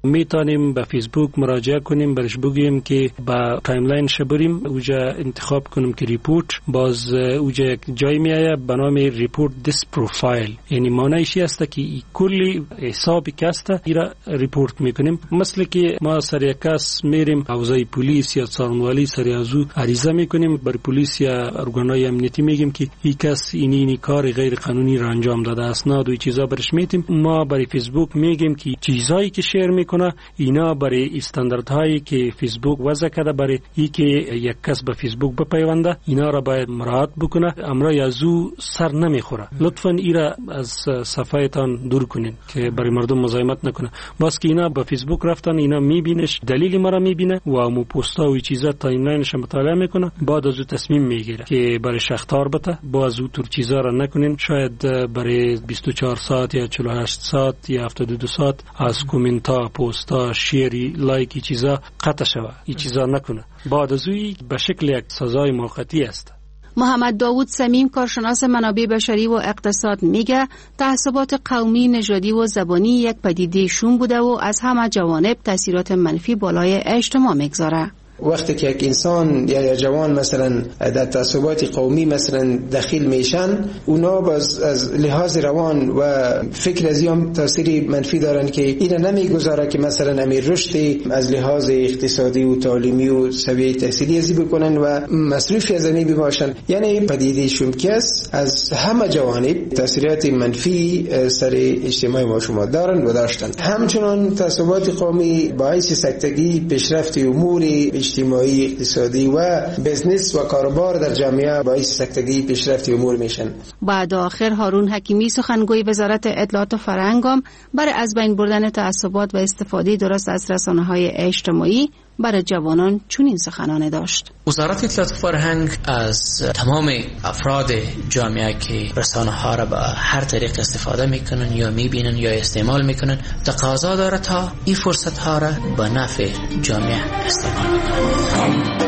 میتونیم به فیسبوک مراجعه کنیم، برش بگیم که با تایملاین شبریم اوجا انتخاب کنیم که ریپورت، باز اوجا یک جای میایه به نام ریپورت دیس پروفایل، یعنی معنیش است که کلی حسابی که است ایرا ریپورت میکنیم. مثل که ما سر یک کس میریم حوزه پلیس یا څارنوالي سر ازو عریضه میکنیم بر پلیس یا ارگانهای امنیتی، میگیم که این کس اینی اینی کار غیر قانونی را انجام داده، اسناد و چیزا برش میتیم. ما برای فیسبوک میگیم که چیزایی که شیر میکنه اینا برای استانداردهایی که فیسبوک وضع کرده برای ای که یک کس به فیسبوک بپیونده اینا را باید مراعات بکنه، امرای ازو سر نمیخوره. لطفاً ایرا از صفحهتان دور کنین که برای مردم مزاحمت نکنه. باز که اینا به فیسبوک رفتن اینا میبینش، دلیل ما را میبینه و مو پستا و چیزا تایملاینش مطالعه میکنه، بعد از او تصمیم میگیره که برای شختار بته. باز او تور چیزا را نکنین، شاید برای بیست و چهار ساعت یا چهل و هشت ساعت یا هفتاد و دو ساعت از کومنتا، پستا، شیری، لایکی چیزا قطع شوه. این چیزا نکنه، بعد از او به شکل یک سزای موقتی است. محمد داوود سمیم، کارشناس منابع بشری و اقتصاد، میگه تعصبات قومی، نژادی و زبانی یک پدیده شوم بوده و از همه جوانب تاثیرات منفی بالای اجتماع میگذاره. وقتی که یک انسان یا یک جوان مثلا در تعصبات قومی مثلا دخیل میشن، اونا باز از لحاظ روان و فکر از هم تاثیر منفی دارن که اینا نمیگذاره که مثلا امیر رشد از لحاظ اقتصادی و تعلیمی و سویه تحصیلی ازی بکنن و مصروفی از امی باشن. یعنی پدیده شومکس از همه جوانب تاثیرات منفی سر اجتماع ما شما دارن و داشتن. همچنان تعصبات قومی باعث سکتگی پیشرفت امور اجتماعی، اقتصادی و بزنس و کاروبار در جامعه باعث سکتگی پیشرفت امور میشن. بعد آخر هارون حکیمی، سخنگوی وزارت اطلاعات و فرهنگ، برای از بین بردن تعصبات و استفاده درست از رسانه‌های اجتماعی برای جوانان چنین سخنانه داشت. وزارت اطلاعات و فرهنگ از تمام افراد جامعه که رسانه ها را به هر طریق استفاده میکنن یا میبینن یا استعمال میکنن تقاضا داره تا این فرصت ها را به نفع جامعه استعمال کنن.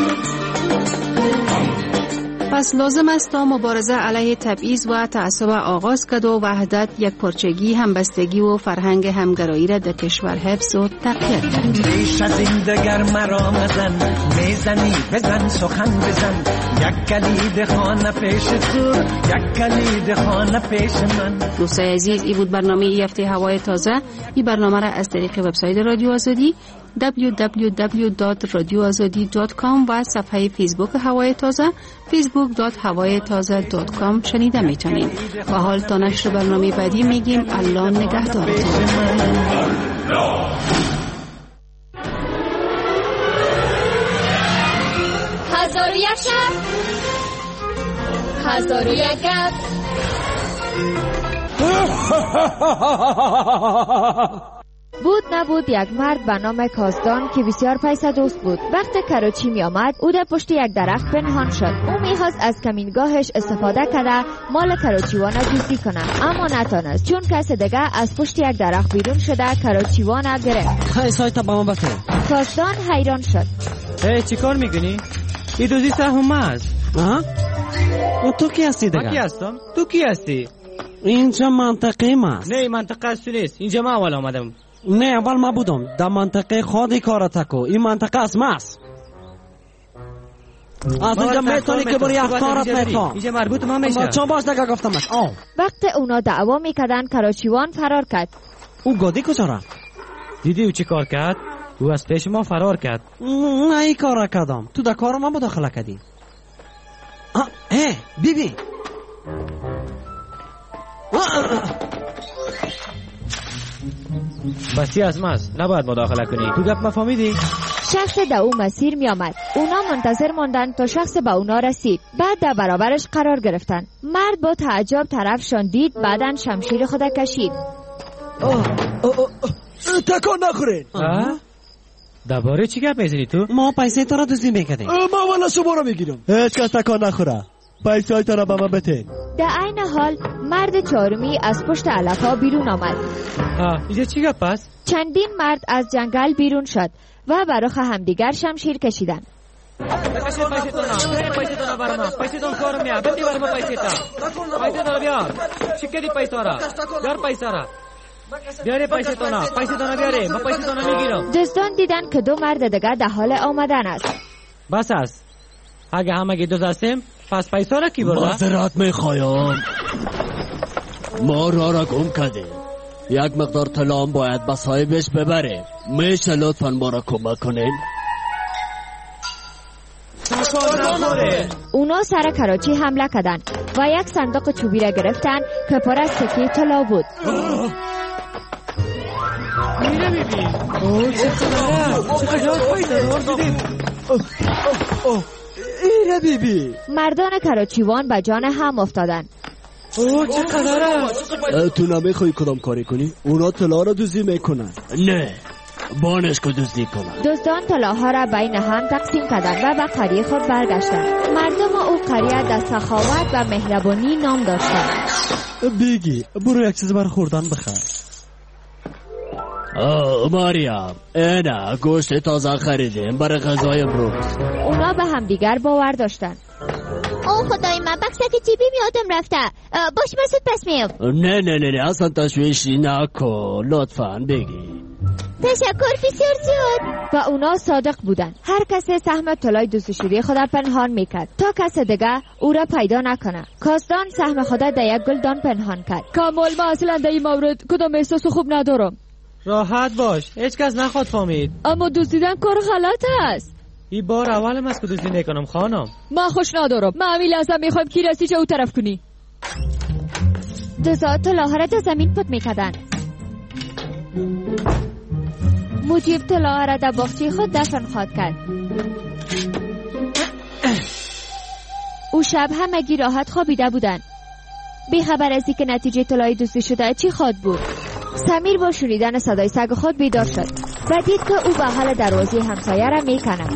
پس لازم است تا مبارزه علیه تبعیض و تعصب آغاز کد و وحدت، یک پارچگی، همبستگی و فرهنگ همگرایی را در کشور حفظ و تقویت کرد. ریش از این دگر مرا مزن، میزنی بزن سخن بزن، یک کلید خانه پیش تو، یک کلید خانه پیش من. دوستای عزیز، این بود برنامه ای هفته هوای تازه. این برنامه را از طریق وبسایت رادیو آزادی دبلیو دبلیو دبلیو دات رادیو آزادی دات کام و صفحه فیسبوک هوای تازه فیسبوک دات هوای تازه دات کام شنیده میتونید. و حال تا نشر برنامه بعدی میگیم الله نگهدارتون. هزار و یک شب، هزار و یک گپ. بود نبود یک مرد به نام کازدان که بسیار پیسه دوست بود. وقتی کراچی می آمد او در پشت یک درخت پنهان شد. او میخواست از کمینگاهش استفاده کرده مال کراچیوان دزدی کنه، اما نتانست چون کس دیگه از پشت یک درخت بیرون شده کراچیوان گرفت. پیسایت با ما بده. کازدان حیران شد. ای چی کار میکنی؟ این دزدی سهم است. ها؟ و تو کی هستی دیگه؟ من کی هستم؟ تو کی هستی؟ اینجا منطقه ماست. نه منطقه است نیست. اینجا ما اول آمدم. نه اول ما بودم در منطقه خودی کارت کو. این منطقه از ماست. از اینجا میتونی که بری اختارت میخوام. اینجا مربوط ما میشه. چون باش دیگه گفتمش. آه. وقتی اونا دعوا میکردن کراچیوان فرار کرد. او گادی کجا رفت؟ دیدی او چی کار کرد؟ او از پیش ما فرار کرد. نه ای کار کردم. تو در کار ما مداخله کردی. آه اه بی بی. بسی از ماست، نباید مداخله کنی. تو گپ مفهمیدی؟ شخص در او مسیر می آمد. اونا منتظر ماندن تا شخص به اونا رسید. بعد در برابرش قرار گرفتن. مرد با تعجب طرفشان دید، بعدن شمشیر خود کشید. تکان نخورین. درباره چی گپ میزنی تو؟ ما پیسه تو را دزدی میکردیم. ما والا شما را میگیرم. هیچ کس تکان نخوره. پیسه های تو را به من بده. در عین حال مرد چهارمی از پشت علفها بیرون آمد. آه اینجا چی گپ است؟ چندین مرد از جنگل بیرون شد و برای همدیگر شمشیر کشیدن. پیسه پیسه تو نه، پیسه تو نه برام، پیسه تو کارم میاد، بدی برام پیسه تا، پیسه تو بیار، چیکاری پیسه را، بیار پیسه را. بیاره پیسه تونا پیسه تونا بیاره من پیسه تونا میگیرم. دزدان دیدن که دو مرد دیگه در حال آمدن است. بس است اگه همگی دوز هستیم پس پیسه را کی برده؟ معذرت میخوایم ما را را گم کردیم یک مقدار طلا هم باید به صاحبش ببره میشه لطفا ما را کمک کنین؟ اونا سر کراچی حمله کردن و یک صندوق چوبی را گرفتن که پر از سکه طلا بود. میره بیبی اوه چه خبره چه خجالت پیدا دیدیم. ایره بیبی مردان کراچیوان به جان هم افتادن. اوه چه قدره تو نمیخوای کدام کاری کنی؟ اونا طلا را دزدی میکنن. نه بانش که دزدی کنن. دزدان طلاها را بین هم تقسیم کردند و به قریه خود برگشتند. مردم او قریه در سخاوت و مهربانی نام داشتند. بیگی برو یک چیز بر خوردن بخر. آه مریم اینا گوشت تازه خریدیم برای غذای امروز. اونا به هم دیگر باور داشتن. او خدای من بکسک جیبی میادم رفته باش مسود پس میام. نه نه نه نه اصلا تشویشی نکن لطفا بگی. تشکر بسیار زیاد. و اونا صادق بودن. هر کسی سهم طلای دزدی شده خود پنهان میکرد تا کس دیگه او را پیدا نکنه. کازدان سهم خود در یک گلدان پنهان کرد. کامل ما اصلا در این مورد کدام احساس خوب ندارم. راحت باش هیچ کس نخواد فهمید. اما دزدیدن کار غلط است. این بار اولم است که دزدی نکنم خانم. ما خوش ندارم. ما همین لحظه میخوایم کی رسی چه او طرف کنی. دزدها طلاها را در زمین پت میکردن. مجیب طلاها را در باغچه خود دفن خواهد کرد. او شب همگی راحت خوابیده بودند. بی خبر از اینکه نتیجه طلای دزدی شده چی خواهد بود. سمیر با شنیدن صدای سگ خود بیدار شد و دید که او به حال دروازه همسایه را میکند.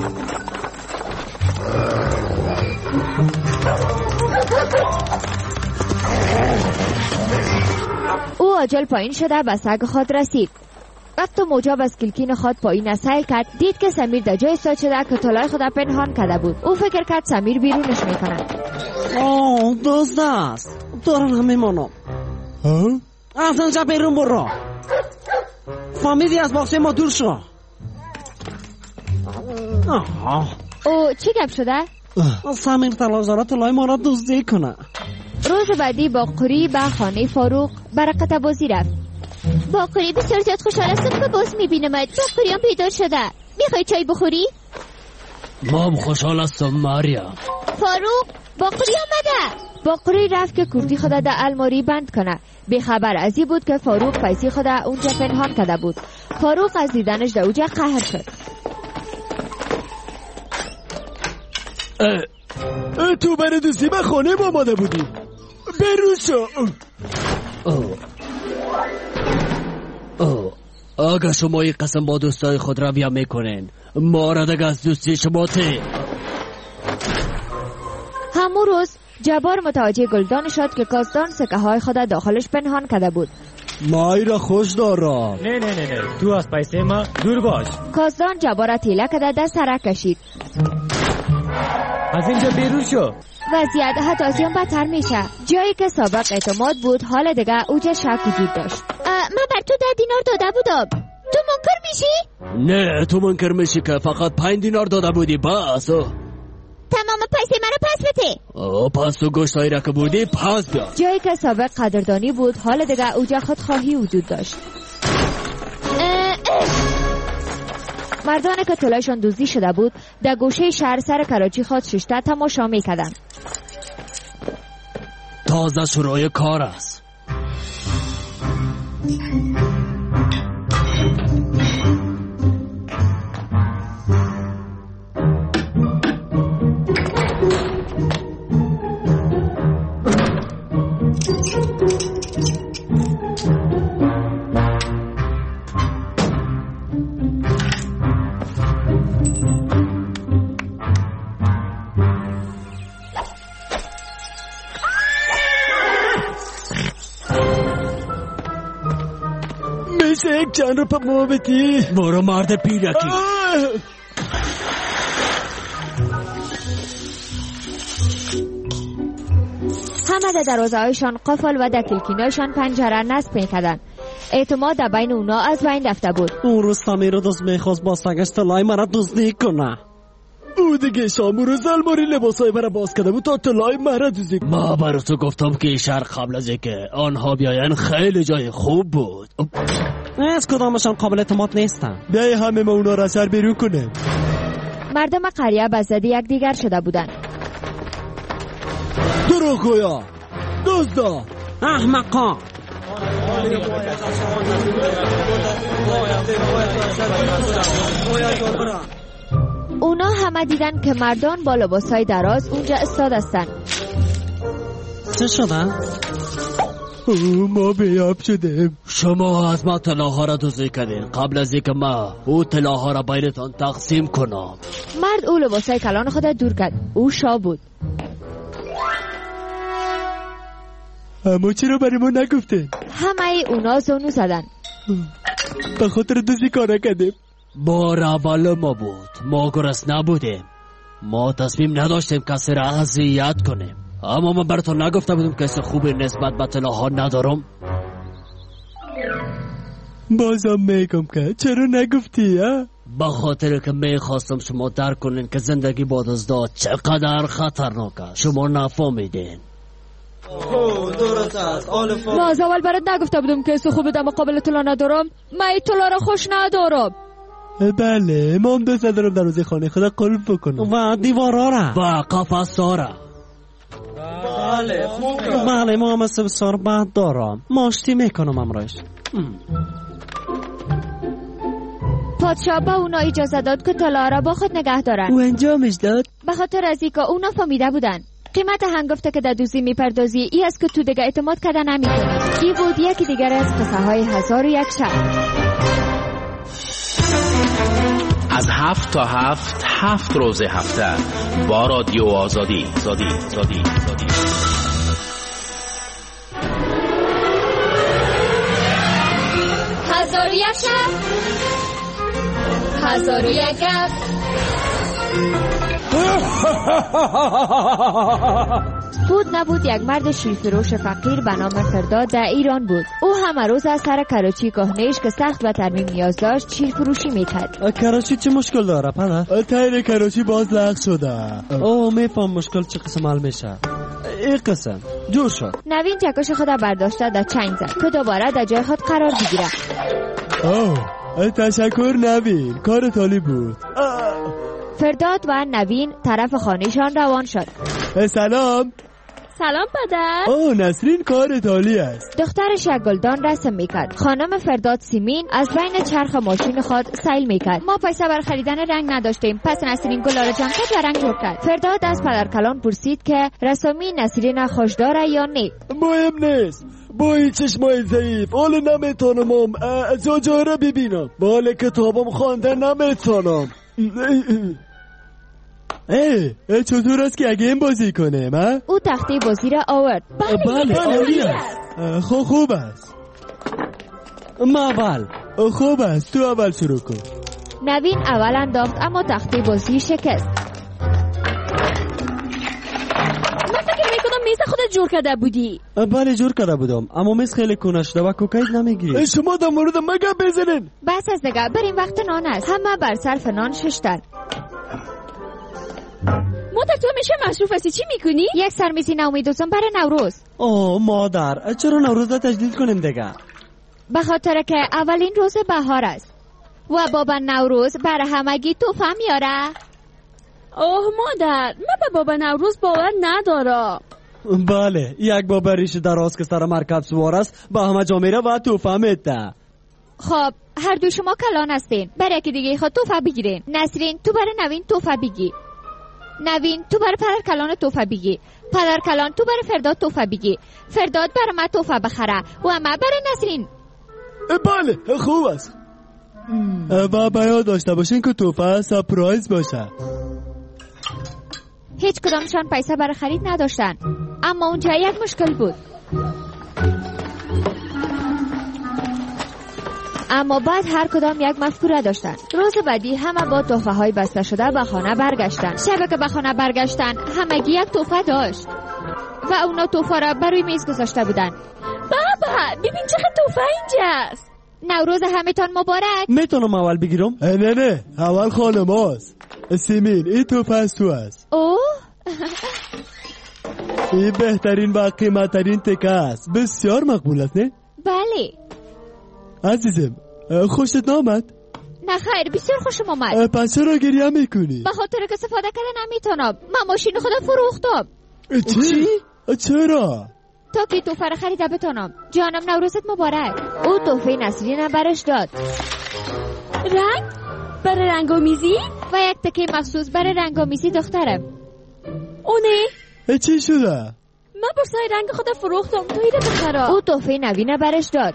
او عجل پایین شده به سگ خود رسید. وقتی مجاب از کلکین خود پایین سیل کرد دید که سمیر در جای ایستاد شده که طلای خود پنهان کرده بود. او فکر کرد سمیر بیرونش میکند. آه دزد است دارن همه مانم. ها؟ از اونجا بیرون برو. فامیلی از باغچه ما دور شو. او چی گپ شده؟ سمیر طلازارا طلای ما را دزدی کنه. روز بعدی باقری به خانه فاروق برکت بازی رفت. باقری بسیار زیاد خوشحال هستم که باز میبینمت. باقری هم پیدا شده. میخوای چای بخوری؟ ما هم خوشحال هستم مریم. فاروق باقری آمده. باقری رفت که کورتی خود در الماری بند کنه. به خبر از این بود که فاروق پیسی خود اونجا پنهان کرده بود. فاروق از دیدنش در اونجا قهر شد. اه اه تو برای دوستی به خانه با آمده بودی. برو شو. آگه شما یک قسم با دوستای خود رویه میکنین ما را دیگه از دوستی شما تی. همون روز جبار متوجه گلدان شد که کازدان سکه های خود داخلش پنهان کرده بود. ما ای را خوش دارم. نه نه نه نه تو از پیسه ما دور باش. کازدان جبار را تیله کده در سرک کشید. از اینجا بیرون شو. وضعیت حتی از این بدتر میشه. جایی که سابق اعتماد بود حال دیگه اوج شک وجود داشت. من بر تو ده دینار داده بودم. تو منکر میشی؟ نه تو منکر میشی که فقط پنج دینار داده بودی بس. تمام پیسه مرا پس بده. او پس تو گوشتایی را که بودی پس بیا. جایی که سابق قدردانی بود حال دیگه اوج خودخواهی وجود داشت. مردانی که طلایشان دزدی شده بود در گوشه شهر سر کراچی خود ششته تماشا میکردند. تازه شروع کار است. میشه یک چند رو پا ما بدی؟ برو مرد پیرکی. همه در دروازه هایشان قفل و در کلکینایشان پنجره نصب میکردن. اعتماد در بین اونا از بین رفته بود. اون روز سمیر دوست میخواست با سگش طلای مرا دزدی کنه. او دیگه شام روز الماری لباسای برا باز کرده بود تا طلای مرا دزدی کنه. ما برای تو گفتم که شهر قبل از اینکه آنها بیاین خیلی جای خوب بود. از کدامشان قابل اعتماد نیستن. بیای همه ما اونا را سر بیرون کنیم. مردم قریه بزدی یک دیگر شده بودن. دروغگویا، دزدا، احمقا. اونا همه دیدن که مردان با لباسای دراز اونجا استاد هستن. چه شدن؟ او ما بیاب شدیم. شما از ما طلاها را دزدی کردین قبل از اینکه ما او طلاها را بینتان تقسیم کنم. مرد او لباسای کلان خود دور کرد. او شاه بود. اما چرا برای ما نگفتین؟ همه اونا زانو زدن. به خاطر دزدی کار نکردیم. بار اول ما بود. ما گرس نبودیم. ما تصمیم نداشتیم کسی را اذیت کنیم. اما من براتون نگفته بودم کسی خوبی نسبت به طلاها ندارم. بازم میگم که چرا نگفتی؟ به خاطر که میخواستم شما درک کنین که زندگی با دزدا چقدر خطرناک است. شما نفهمیدین. درست است. ما از اول برات نگفته بودم که خوبه در مقابل طلا ندارم. من این طلا را خوش ندارم. بله ما هم دوست ندارم در روزی خانه خدا قلب بکنم و دیوارا را و قفصا را. بله خوب. بله ما هم از بسار بد دارم. ماشتی میکنم امروز. پادشاه با اونا اجازه داد که طلا را با خود نگه دارن. او انجامش داد؟ به خاطر از اینکه اونا فهمیده بودن قیمت هنگفته که در دوزی میپردازی ای است که تو دیگه اعتماد کردن نمیکنی. ای بود یکی دیگر از قصه های هزار و یک شب. از هفت تا هفت هفت روز هفته با رادیو آزادی زادی زادی زادی هزار و یک شب، هزار و یک گپ. بود نبود یک مرد شیرفروش فقیر به نام فرداد در ایران بود. او همه روز از سر کراچی کهنه‌اش که سخت به ترمیم نیاز داشت شیرفروشی میکرد. کراچی چه مشکل داره پدر؟ تایر کراچی باز لغو شده. اوه میفهم مشکل چه قسم حل میشه. این قسم جور شد. نوین چکش خود برداشته در چنگ زد که دوباره در جای خود قرار بگیره. اوه تشکر نوین، کار عالی بود. فرداد و نوین طرف خانهشان روان شد. سلام. سلام پدر. اوه نسرین کار عالی است. دخترش یک گلدان رسم میکرد. خانم فرداد سیمین از بین چرخ ماشین خود سیل میکرد. ما پیسه بر خریدن رنگ نداشتیم، پس نسرین گلا را جمع کرد و رنگ جور کرد. فرداد از پدر کلان پرسید که رسمی نسرین خوش داره یا نه. مهم نیست. با این چشمای ضعیف حالا نمیتونم زوجه را ببینم. بالا کتابم خوانده نمیتونم. ای چطور است که اگه این بازی کنه ما؟ او تخته بازی را آورد. بله عالی است. خوب خوب است. ما اول. خوب است تو اول شروع کن. نوین اول انداخت اما تخته بازی شکست. من فکر میکنم میز خودت جور کرده بودی. بله جور کرده بودم اما میز خیلی کنه شده و کوکایت نمیگیری. شما در مورد مگه بزنین. بس از دیگه بریم وقت نان است. همه بر صرف نان ششتن. مادر تو همیشه مصروف هستی چی میکنی؟ یک سرمیزی نومی دوستم برای نوروز. اوه مادر چرا نوروز را تجدید کنیم دیگه؟ به خاطر که اولین روز بهار است و بابا نوروز برای همگی توفه میاره. اوه مادر من به بابا نوروز باور ندارم. بله یک بابا ریش دراز که سر مرکب سوار است با همه جا میره و توفه میده. خب هر دو شما کلان هستین، برای یکی دیگه خود توفه بگیرین. نسرین تو برای نوین توفه بگی. نوین تو برای پدر کلان توفه بگی. پدر کلان تو برای فرداد توفه بگی. فرداد برای ما توفه بخره و ما برای نسرین. بله خوب است. و باید داشته باشین که توفه سپرایز باشه. هیچ کدامشان پیسه برای خرید نداشتن اما اونجا یک مشکل بود. اما بعد هر کدام یک مفکوره داشتن. روز بعدی همه با تحفه های بسته شده به خانه برگشتن. شب که به خانه برگشتن همگی یک تحفه داشت و اونا تحفه را بروی میز گذاشته بودن. بابا بابا ببین چقدر توفه اینجاست. نوروز همتان مبارک. میتونم اول بگیرم؟ نه نه اول خانم هاست. سیمین این توفه از تو است. اوه این بهترین و قیمترین تکه است. بسیار مقبول است نه؟ بله عزیزم خوشت نامد؟ نه خیر بسیار خوشم آمد. پس چرا گریه میکنی؟ به خاطر که استفاده کردن نمیتونم. من ماشین خودم فروختم. چی؟ چرا؟ تا که توفه را خریده بتونم. جانم نوروزت مبارک. او توفه نسرین برش داد. رنگ؟ برای رنگامیزی؟ و یک تکه مخصوص برای رنگامیزی دخترم. اونه؟ چی شده؟ من برسای رنگ خودم فروختم. تو ایره بخرا. او توفه نوینه برش داد.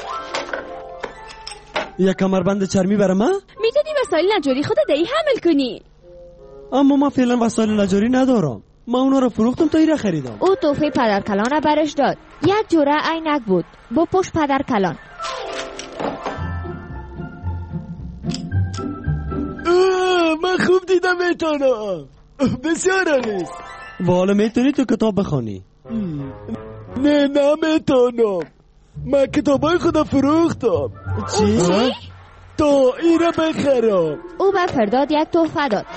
یک کمربند چرمی برای من؟ میتونی وسایل نجاری خودت دهی حمل کنی. اما من فعلا وسایل نجاری ندارم. من اونا رو فروختم تا ایره خریدم. او توفه پدر کلان برش داد. یک جوره عینک بود. با پشت پدر کلان. من خوب دیدم میتونم. بسیار عالی. والا میتونی تو کتاب بخونی؟ نه نمیتونم. من کتابای خودم فروختم. چی؟ تو ایره بخرم. او به فرداد یک تحفه داد.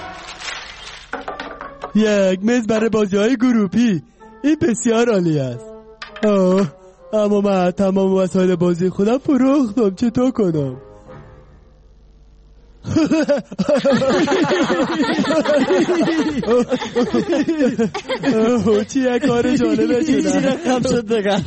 یک میز برای بازی های گروپی. این بسیار عالی است. آه اما من تمام وسایل بازی خودم فروختم. چطور کنم؟ چی یک کار جالبه شده. کم شد دیگه.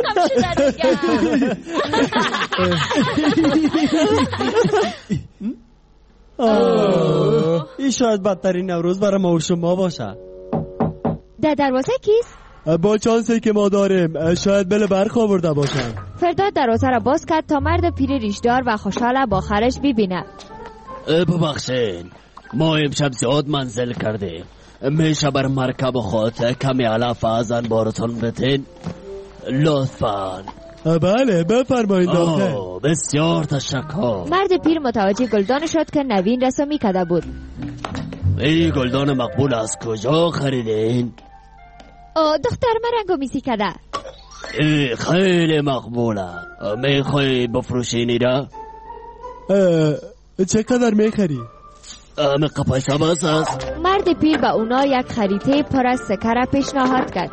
این شاید بدترین نوروز برای ما و شما باشه. در دروازه کیست؟ با چانسی که ما داریم شاید بله برخ آورده باشن. فرداد دروازه را باز کرد تا مرد پیر ریشدار و خوشحال با خرش ببینه. ببخشین ما امشب زیاد منزل کردیم. میشه بر مرکب خود کمی علف از انبارتون بتین لطفاً. بله بفرمایید دکتر. بسیار تشکر. مرد پیر متوجه گلدان شد که نوین رسمی کرده بود. این گلدان مقبول از کجا خریدین؟ آه دختر من رنگامیزی کرده. ای خیلی مقبوله. میخوای بفروشینی را؟ چقدر میخری؟ امقه پیسه بس است. مرد پیر به اونا یک خریطه پر از سکر پیشنهاد کرد.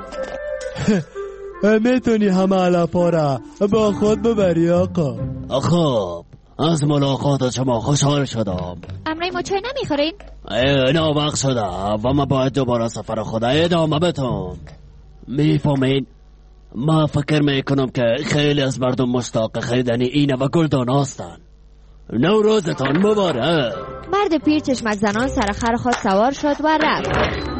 میتونی همه علفا را با خود ببری آقا. خب از ملاقات شما خوشحال شدم. امرای ما چای نمیخورین؟ نه وقت شده و ما باید دوباره سفر خود ادامه بتون. میفهمین؟ ما فکر میکنم که خیلی از مردم مشتاق خریدن اینه و گلدان هستن. نوروزتان مبارک. مرد پیر چشمک زنان سر خر خود سوار شد و رفت.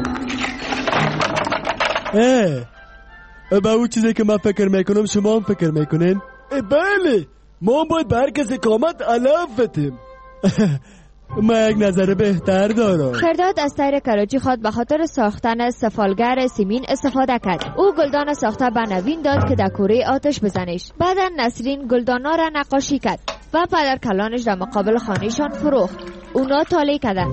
اه به اون چیزی که من فکر میکنم شما هم فکر میکنین؟ بله ما باید بر کسی کامت علف بتیم. من یک نظر بهتر دارم. فرداد از تیر کراچی خود به خاطر ساختن سفالگر سیمین استفاده کرد. او گلدان ساخته به نوین داد که در کوره آتش بزنش. بعدا نسرین گلدانا را نقاشی کرد و پدر کلانش در مقابل خانهشان فروخت. اونا طالع کردند.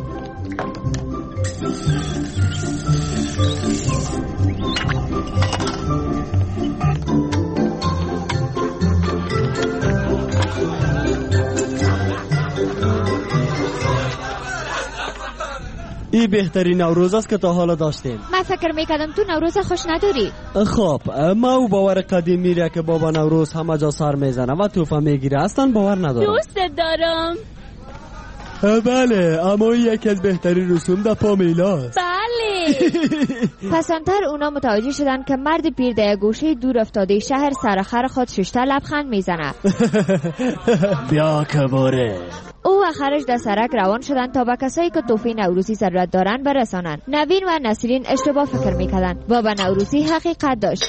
این بهترین نوروز است که تا حالا داشتیم. من فکر میکردم تو نوروز خوش نداری. خب ما او باور قدیم میره که بابا نوروز همه جا سر میزنه و توفه میگیره اصلا باور ندارم. دوستت دارم. بله اما یکی از بهترین رسوم در پامیلا است. بله. پسانتر اونا متوجه شدن که مرد پیر در گوشه دور افتاده شهر سرخر خود ششته لبخند میزنه. بیا کباره. او و خرش در سرک روان شدن تا به کسایی که تحفه نوروزی ضرورت دارن برسانن. نوین و نسرین اشتباه فکر میکردن. بابا نوروزی حقیقت داشت.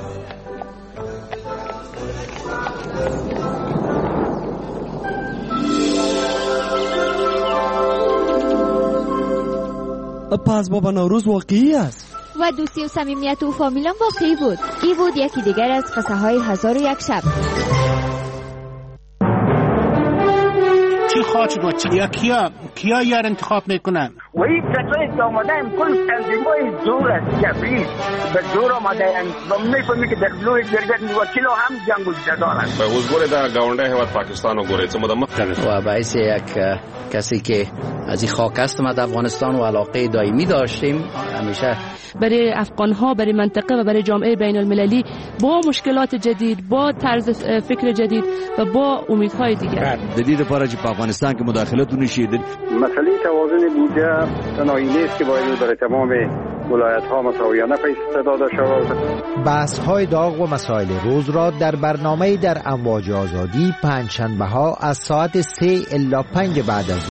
پس بابا نوروز واقعی است و دوستی و صمیمیت و فامیلان واقعی بود. ای بود یکی دیگر از قصه های هزار و یک شب. چی خواهد شد یا کیا کیا یار انتخاب میکنن و این کسایی که آمدن کل تنظیمای زور است کفری به زور آمدن و میفهمی که در لوی جرگت وکیل هم جنگ دارن به حضور در گاونده هواد پاکستان و گوریت و باعث یک کسی که از این خاک است ما در افغانستان و علاقه دائمی داشتیم همیشه برای افغان ها، برای منطقه و برای جامعه بین المللی با مشکلات جدید، با طرز فکر جدید و با امیدهای دیگر. جدید پارچ په افغانستان کې مداخلت ونشي. مسئله توازن بودجه تنهایی نیست که باید برای تمام ولایت ها مساویانه پیش داده شود. بحث های داغ و مسائل روز را در برنامه در امواج آزادی پنج شنبه ها از ساعت سه الی پنج بعد از